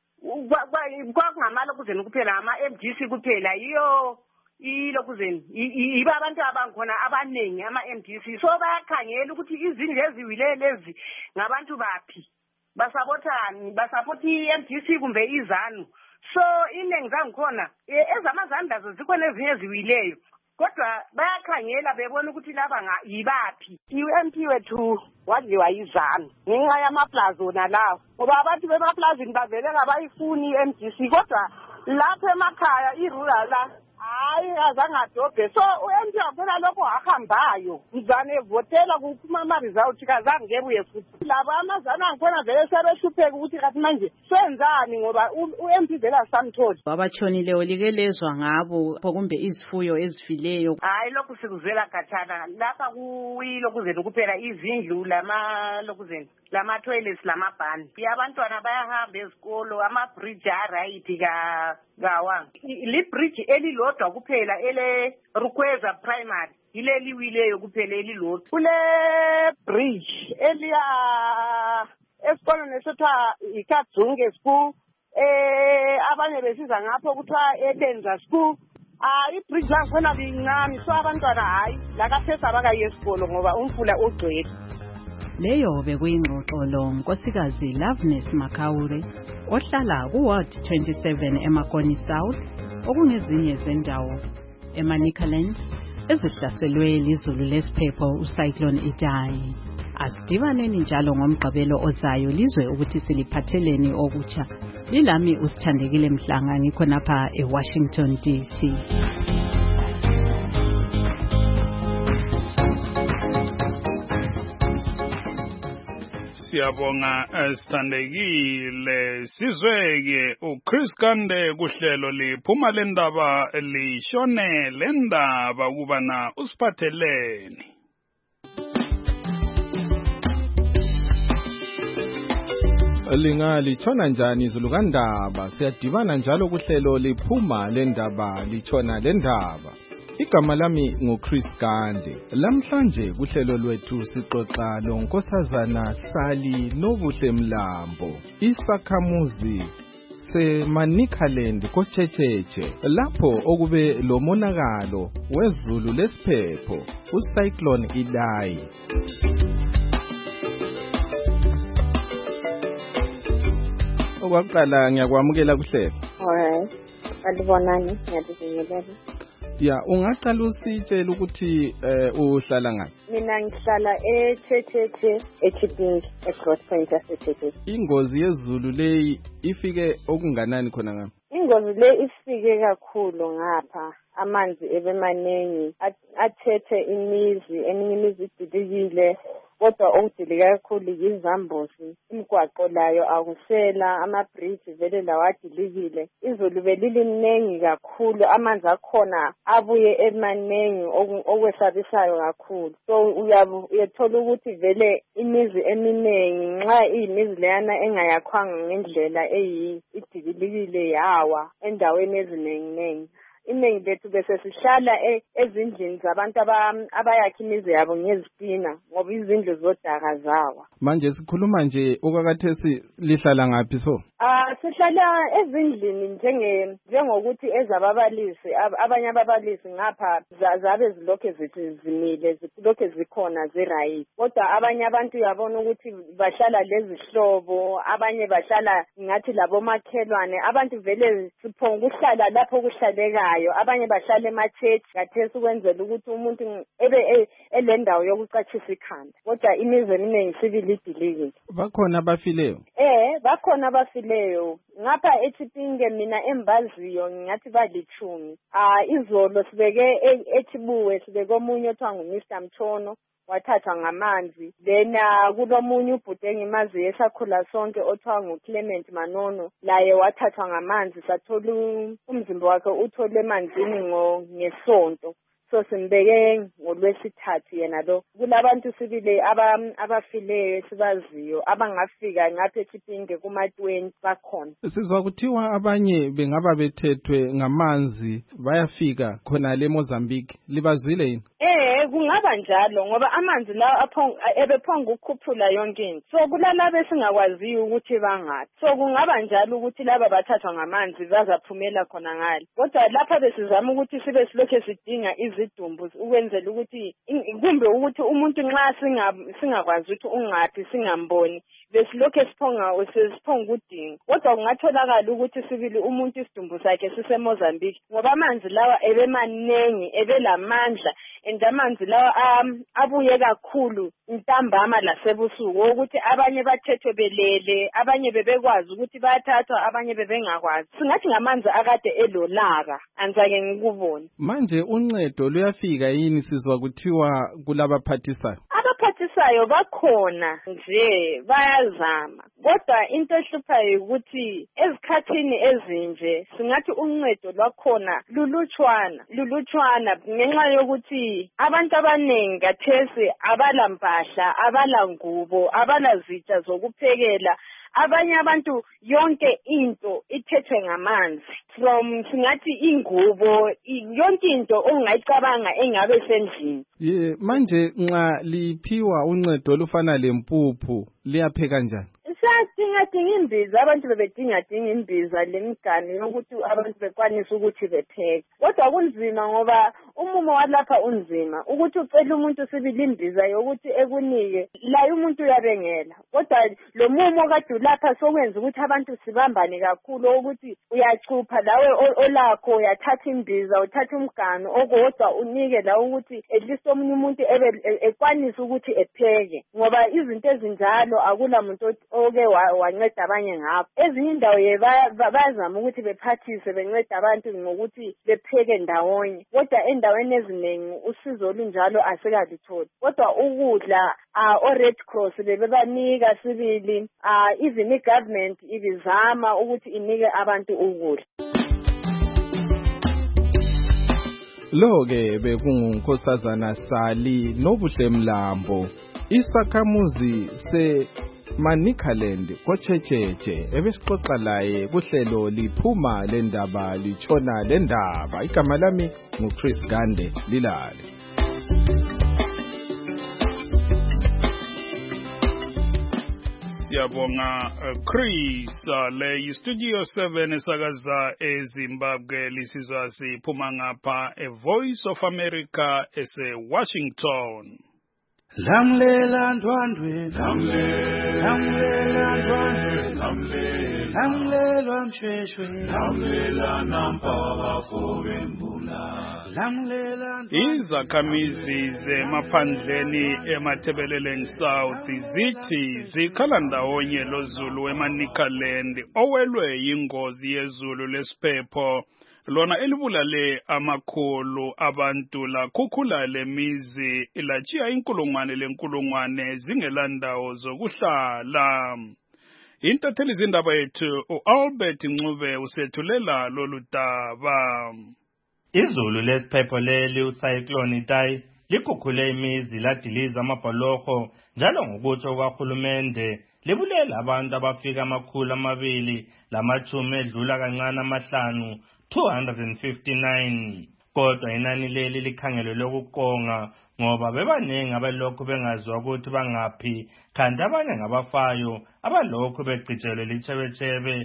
kwakungamalo kuzeni kuphela ama-M D C kuphela yiyo ilokuzeni iba abantu abankhona abanengi ama-M D C so bayakhangela ukuthi izindlu eziwile lezi ngabantu baphi basabothani basapota i-M D C kumbe izanu so iningi zangikhona ezamazanu lazo zikhona ezinye eziwileyo kodwa bayakhangela bebona ukuthi laba yibaphi i-M P wethu wadliwa izanu ngenxa yamaplaza wona lawo ngoba abantu bemaplazini bavele ngabayifuni i-M D C kodwa lapha emakhaya i-rural la hayi azangadobhe so u-M P wakhona lokho ahambayo mzane evotela kuphuma ama-result kazange ngebuye futhi laba amazana angikhona vele sebehlupheka ukuthi kathi manje senzani ngoba u-M P vele asamtholi. Abatshonileyo likelezwa ngabo kumbe izifuyo ezifileyo? Hayi lokhu sikuzela khathana lapha kuyilokuzeni kuphela izindlu lama lokuzeni lama toilets lamabhani abantwana bayahamba ezikolo ama-bridge aright ka gawa li bridge elilodwa kuphela ele Rukweza primary ile liwileyo kuphela elilodwa kule bridge eliya esikolo nesotha ikadzunge school eh abanye besiza ngapho kuthiwa ebenza school ah ibridge lakhona lincane so abantwana hayi lakathesa abakayi esikolo ngoba umfula ugcwele. Leyo bekuyingxoxo lo nkosikazi Loveness Makaure ohlala kuWard twenty-seven eMakoni South okungezinye zendawo eManicaland ezihlaselwe lizulu lesiphepho uCyclone Idai. Asidibaneni njalo ngomgqibelo ozayo lizwe ukuthi siliphatheleni okutsha. Lilami usithandekile Mhlanga ngikhonapha eWashington D C. Siyabonga sithandekile sizweke uChris Kande kuhlelo liphuma lendaba lishone lendaba kubana usiphatheleni. Lingali chona njani izulu kandaba siyadibana njalo kuhlelo liphuma lendaba lichona lendaba. Igama lami nguChris Kande. Lamhlanje kuhlelo lwethu sixoxa lonkosazana Sali Nobuhle Mlambo, isakhamuzi seManicaland koChecheche lapho okube lomonakalo wezulu lesiphepho uCyclone Idai. Okwaqala ngiyakwamukela kuhlelo. Alright. Alibonani ngiyabingelela. Ya ungaqala usitshela ukuthi eh uhlala ngaphi? Mina ngihlala eChecheche eChipingi eCross Point yaseChecheche. Ingozi yezulu leyi ifike okunganani khona ngapha? Ingozi le ifike kakhulu ngapha amanzi ebemanengi athethe imizi eminye imizi ididikile kodwa okudilika kakhulu yizambuzi imigwaqo layo akusela ama-bridge vele lawo adilikile izulu belilinengi kakhulu amanzi akhona abuye emanengi okwesabisayo kakhulu so uyathola ukuthi vele imizi eminengi nxa iyimizi leyana engayakhwanga ngendlela eyi idikilikile yawa endaweni ezinenginengi iningi lethu bese sihlala ezindlini zabantu abayakha imizi yabo ngezitina ngoba izindlu zodaka zawa. Manje sikhuluma nje okakathesi lihlala ngaphi so? Ah sihlala ezindlini njenge njengokuthi ezababalisi abanye ababalisi ngapha zabe zilokhe zithi zimile zilokhe zikhona ziright. Kodwa abanye abantu uyabona ukuthi bahlala lezi hlobo, abanye bahlala ngathi labo makhelwane, abantu vele siphonga ukuhlala lapho kuhlalekayo, abanye bahlala emachechi kathesi ukwenzela ukuthi umuntu ebe elendawo yokucachisa ikhanda. Kodwa imizi eminingi sibili idilike. Bakhona abafileyo? Eh, bakhona abafileyo. Ngapha eThipinge mina embaziyo ngathi balichumi. Ah izolo sibeke eThibuwe sibeke omunye othiwa nguMister Mthono wathathwa ngamanzi. Then kulomunye ubhuti engimaziyo esakhula sonke othiwa nguClement Manono laye wathathwa ngamanzi sathola umzimba wakhe uthole emanzini ngesonto. So simbeke ngolwesithathu yena lo. Kulabantu sibile abafileyo sibaziyo abangafika ngapha eThipinge kuma twenty bakhona. Sizwa kuthiwa abanye bengaba bethethwe ngamanzi bayafika khona le Mozambique. Libazwile yini? Eh kungaba njalo ngoba amanzi lawo aphonga ebephonga ukukhuphula yonke into. So kulala besingakwazi ukuthi bangaphi. So kungaba njalo ukuthi laba bathathwa ngamanzi bazaphumela khona ngale. Kodwa lapha besizama ukuthi sibe silokhe sidinga izidumbu ukwenzela ukuthi kumbe ukuthi umuntu nxa singakwazi ukuthi ungaphi singamboni besilokhe siphonga usesiphonga udinga. Kodwa kungatholakala ukuthi sibili umuntu isidumbu sakhe sise Mozambique ngoba amanzi lawa ebemanengi ebelamandla endamanzi lawa abuye kakhulu intambama lasebusuku ukuthi abanye bathethwe belele, abanye bebekwazi ukuthi bayathathwa, abanye bebengakwazi. Singathi ngamanzi akade elolaka anzake ngikubona. Manje uncedo luyafika yini sizwa kuthiwa kulabaphathisayo? Abaphathisayo bakhona nje bayazama. Kodwa into ehluphayo ukuthi ezikhathini ezinje singathi uncedo lwakhona lulutshwana, lulutshwana ngenxa yokuthi abantu abaningi kathesi abala mpahla, abala ngubo, abala zitsha zokuphekela. Abanye abantu yonke into ithethwe ngamanzi. From singathi ingubo yonke into ongayicabanga engabe sendlini. Ye manje nxa liphiwa uncedo olufana lempuphu liyapheka kanjani? Sadinga dinga imbiza abantu bebedinga dinga imbiza lemigani yokuthi abantu bekwanisa ukuthi bepheke. Kodwa kunzima ngoba umumo walapha unzima ukuthi ucela umuntu sibili imbiza yokuthi ekunike la umuntu uyabengela. Kodwa lo mumo kade lapha sokwenza ukuthi abantu sibambane kakhulu ukuthi uyachupha lawe olakho uyathatha imbiza uthatha umgano okodwa unike la ukuthi at least omunye umuntu ekwanisa ukuthi epheke ngoba izinto ezinjalo akula muntu oke wanceda abanye ngapho. Ezinye indawo ye bayazama ukuthi bephathise benceda abantu ngokuthi bepheke ndawonye. Kodwa endaweni eziningi usizo olunjalo asikalithola. Kodwa ukudla o Red Cross bebebanika sibili even igovernment ibizama ukuthi inike abantu ukudla. Lo ke bekungunkosazana Sali Nobuhle Mlambo isakhamuzi se Manicaland kochecheche ebesixoxa laye kuhlelo liphuma lendaba lichona lendaba. Igama lami nguChris Gande lilale. Siyabonga Chris le Studio seven esakaza eZimbabwe lisizwa siphuma ngapha e Voice of America ese Washington. Lamlela ndwandwe lamlela ndwandwe lamlela msheshwe lamlela nampaka fobembula lamlela. Izakhamizi zemaphandleni eMathebeleleni South zithi zikhala ndawonye loZulu eManicaland owelwe yingozi yezulu lesiphepho lona elibulale amakhulu abantu lakhukhula lemizi ilachiya inkulungwane lenkulungwane zingelandawo zokuhlala. Intatheli zindaba yethu uAlbert Ncube usethulela lolu daba. Izulu lesiphepho leli ucyclone Idai likhukhule imizi ladiliza amabholoho njalo ngokutsho kwahulumende libulela abantu abafika amakhulu amabili lamachumi edlula kancane amahlanu two hundred fifty-nine. Kodwa inani leli likhangelwe lokuqonga ngoba bebaningi abalokhu bengaziwa ukuthi bangaphi, kanti abanye ngabafayo abalokhu begqitshelwe lichebechebe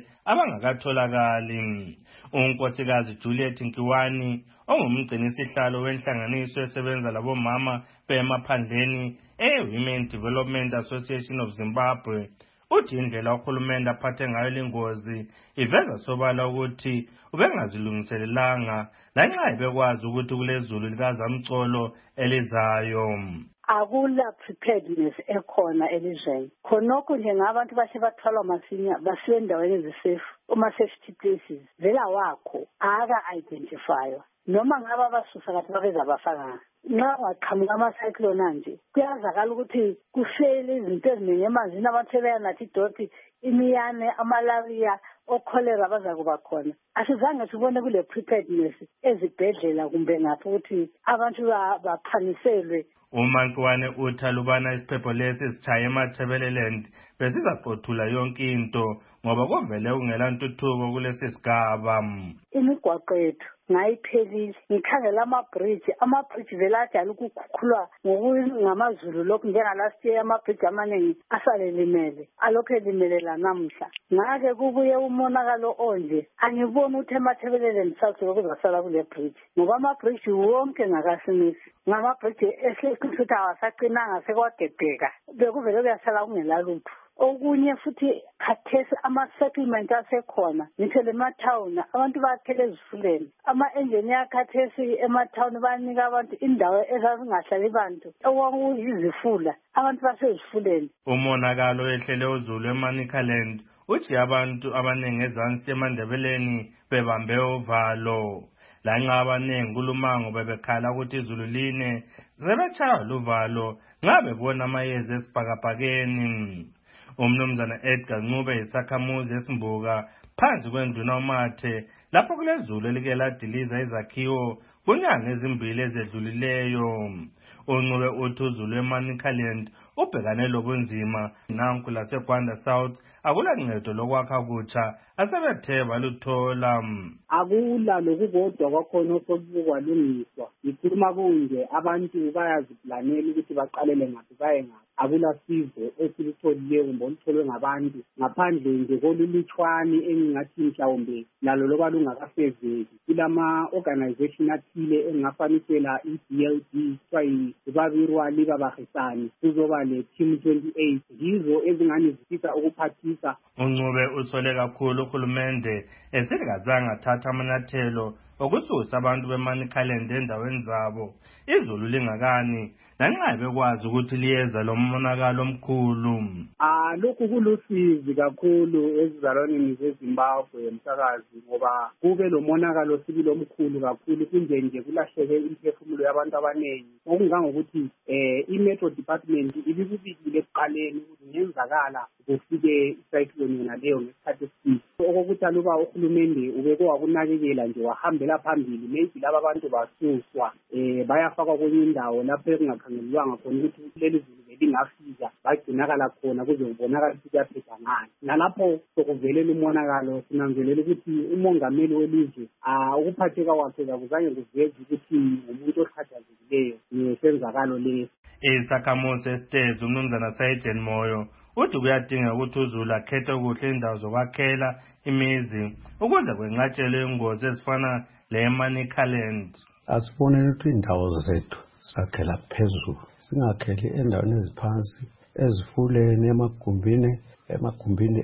abangakatholakali. Unkosikazi Juliet Nkiwani ongumgcini sihlalo wenhlanganiso esebenza labomama bemaphandleni e-Women Development Association of Zimbabwe uthi indlela uhulumende aphathe ngayo lengozi iveza sobala ukuthi ubengazilungiselelanga lanxa ebekwazi ukuthi kulezulu likazamcolo elizayo. Akula preparedness ekhona elizweni. Khonokho nje ngabantu bahle bathwala masinya basiwe endaweni ezisafe uma safety places vela wakho aka identify noma ngaba basusa kathi babeza bafaka nxa waqhamuka ama-cyclone nje kuyazakala ukuthi kufele izinto eziningi emanzini abantu sebeyanathi idoti imiyane amalaria okholera baza kuba khona. Asizange sibone kule preparedness ezibhedlela kumbe ngapho ukuthi abantu baphaniselwe. uMankiwane uthi alubana isiphepho lesi sitshaya eMathebeleland besizaqothula yonke into ngoba kuvele kungela ntuthuko kulesi sigaba. Imigwaqo yethu ngayiphelile ngikhangela ama-bridge ama-bridge vele ajala ukukhukhulwa ngokungamazulu lokhu njengalast year ama-bridge amaningi asalelimele alokhu elimele lanamhla. Ngake kubuye umonakalo onje angiboni ukuthi eMathebeleland south lokuzasala kule bridge ngoba ama-bridge wonke ngakasimisi ngama-bridge esiqinisethi awasaqinanga sekwadedeka bekuvele kuyasala kungela lutho. Okunye futhi khathesi ama-settlement asekhona ngithe lemathawuni abantu bathele ezifuleni ama-engineer khathesi emathawuni banika abantu indawo ezazingahlali bantu okwakuyizifula abantu basezifuleni. Umonakalo ehlele uzulu eManicaland uthi abantu abaningi ezansi eMandebeleni bebambe uvalo lanxa abaningi kulumango bebekhala ukuthi izulu line sebetshaya luvalo nxa bebona amayezi esibhakabhakeni. Umnumzana Edgar Ncube isakhamuzi esimbuka phansi kwenduna uMathe lapho kulezulu elike ladiliza izakhiwo kunyanga ezimbili ezedlulileyo. uNcube uthi uzulu eManicaland ubhekane lobunzima nanku laseGwanda South akula ncedo lokwakha kutsha asebethe baluthola. Akula lokukodwa kwakhona osokukwalungiswa ikhuluma kunje abantu bayaziplanela ukuthi baqalele ngaphi baye ngaphi. Akula sizo esilitholileyo kumbe olutholwe ngabantu ngaphandle nje kolulutshwane engingathi mhlawumbe lalo loba lungakafezeki. Kulama-organization athile engingafanisela i-B L D kuthiwa yi-Babirwa Libabahisani kuzoba le-team twenty-eight yizo ezingani zifisa ukuphathisa. uNcube usole kakhulu uhulumende esithi kazange athatha amanyathelo okususa abantu beManicaland endaweni zabo izulu lingakani lanxa bekwazi ukuthi liyeza lo monakalo omkhulu. Ah lokhu kulusizi kakhulu ezizalwaneni zeZimbabwe emsakazi ngoba kube lo monakalo sibili omkhulu kakhulu kunje nje kulahleke imphefumulo yabantu abaningi okungangokuthi eh i-Metro Department ibikubikile ekuqaleni ukuthi ngenzakala kufike icyclone yona leyo ngesikhathi esithile. Okokuthi aluba uhulumende ubeke wakunakekela nje wahambela phambili maybe laba abantu basuswa eh bayafakwa kwenye indawo lapho ekungakhangelwanga khona ukuthi leli zulu belingafika bagcinakala khona kuze kubonakala ukuthi kuyaphetha ngani. Nalapho sokuvelela umonakalo sinanzelela ukuthi umongameli welizwe ah ukuphatheka kwakhe kakuzange kuveze ukuthi umuntu oqhathazekileyo ngesenzakalo lesi. Isakhamuzi esitezi uMnumzana Sajen Moyo uthi kuyadinga ukuthi uzulu akhethe kuhle indawo zokwakhela imizi ukuze kwenqatshelwe ingozi ezifana le-Manicaland. Asiboneni ukuthi indawo zethu sakhela phezulu singakheli endaweni eziphansi ezifuleni emagumbini emagumbini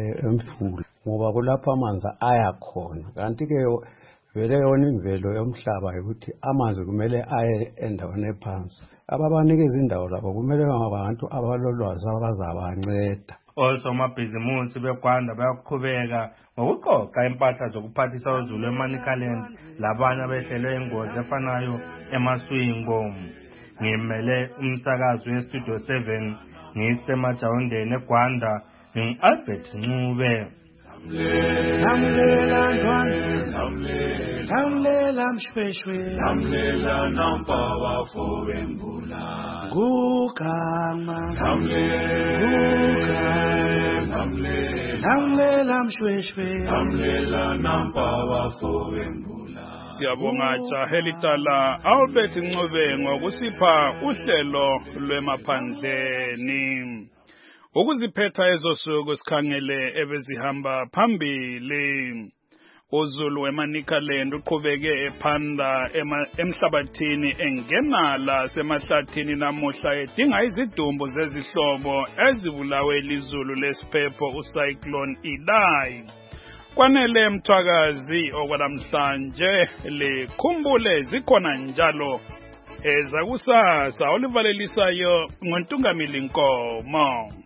emfula ngoba kulapho amanzi aya khona. Kanti ke vele yona imvelo yomhlaba ukuthi amanzi kumele aye endaweni ephansi. Ababanikeza indawo lapho kumele abantu abalolwazi abazabanceda. Osomabhizimusi beGwanda bayaqhubeka ngokuqoqa impahla zokuphathisa uzulu eManicaland labanye abehlelwe ingozi efanayo eMaswingo. Ngimele umsakazi weStudio seven ngisemajawundeni eGwanda ngingu-Albert Ncube. lamlela mshweshwe lamlela nampa bafowembula gugama lamlela lamlela lamlela mshweshwe lamlela nampa bafowembula. Siyabonga jahelitala Albert Ncube ngokusipha uhlelo lwemaphandleni. Ukuziphetha ezosuku sikhangele ebezihamba phambili. uZulu weManicaland uqhubeke ephanda emhlabathini engenala semahlathini namuhla edinga izidumbu zezihlobo ezibulawe lizulu lesiphepho ucyclone Idai. Kwanele mthwakazi okwanamhlanje likhumbule zikhona njalo ezakusasa olivalelisayo ngoNtungamili Nkomo.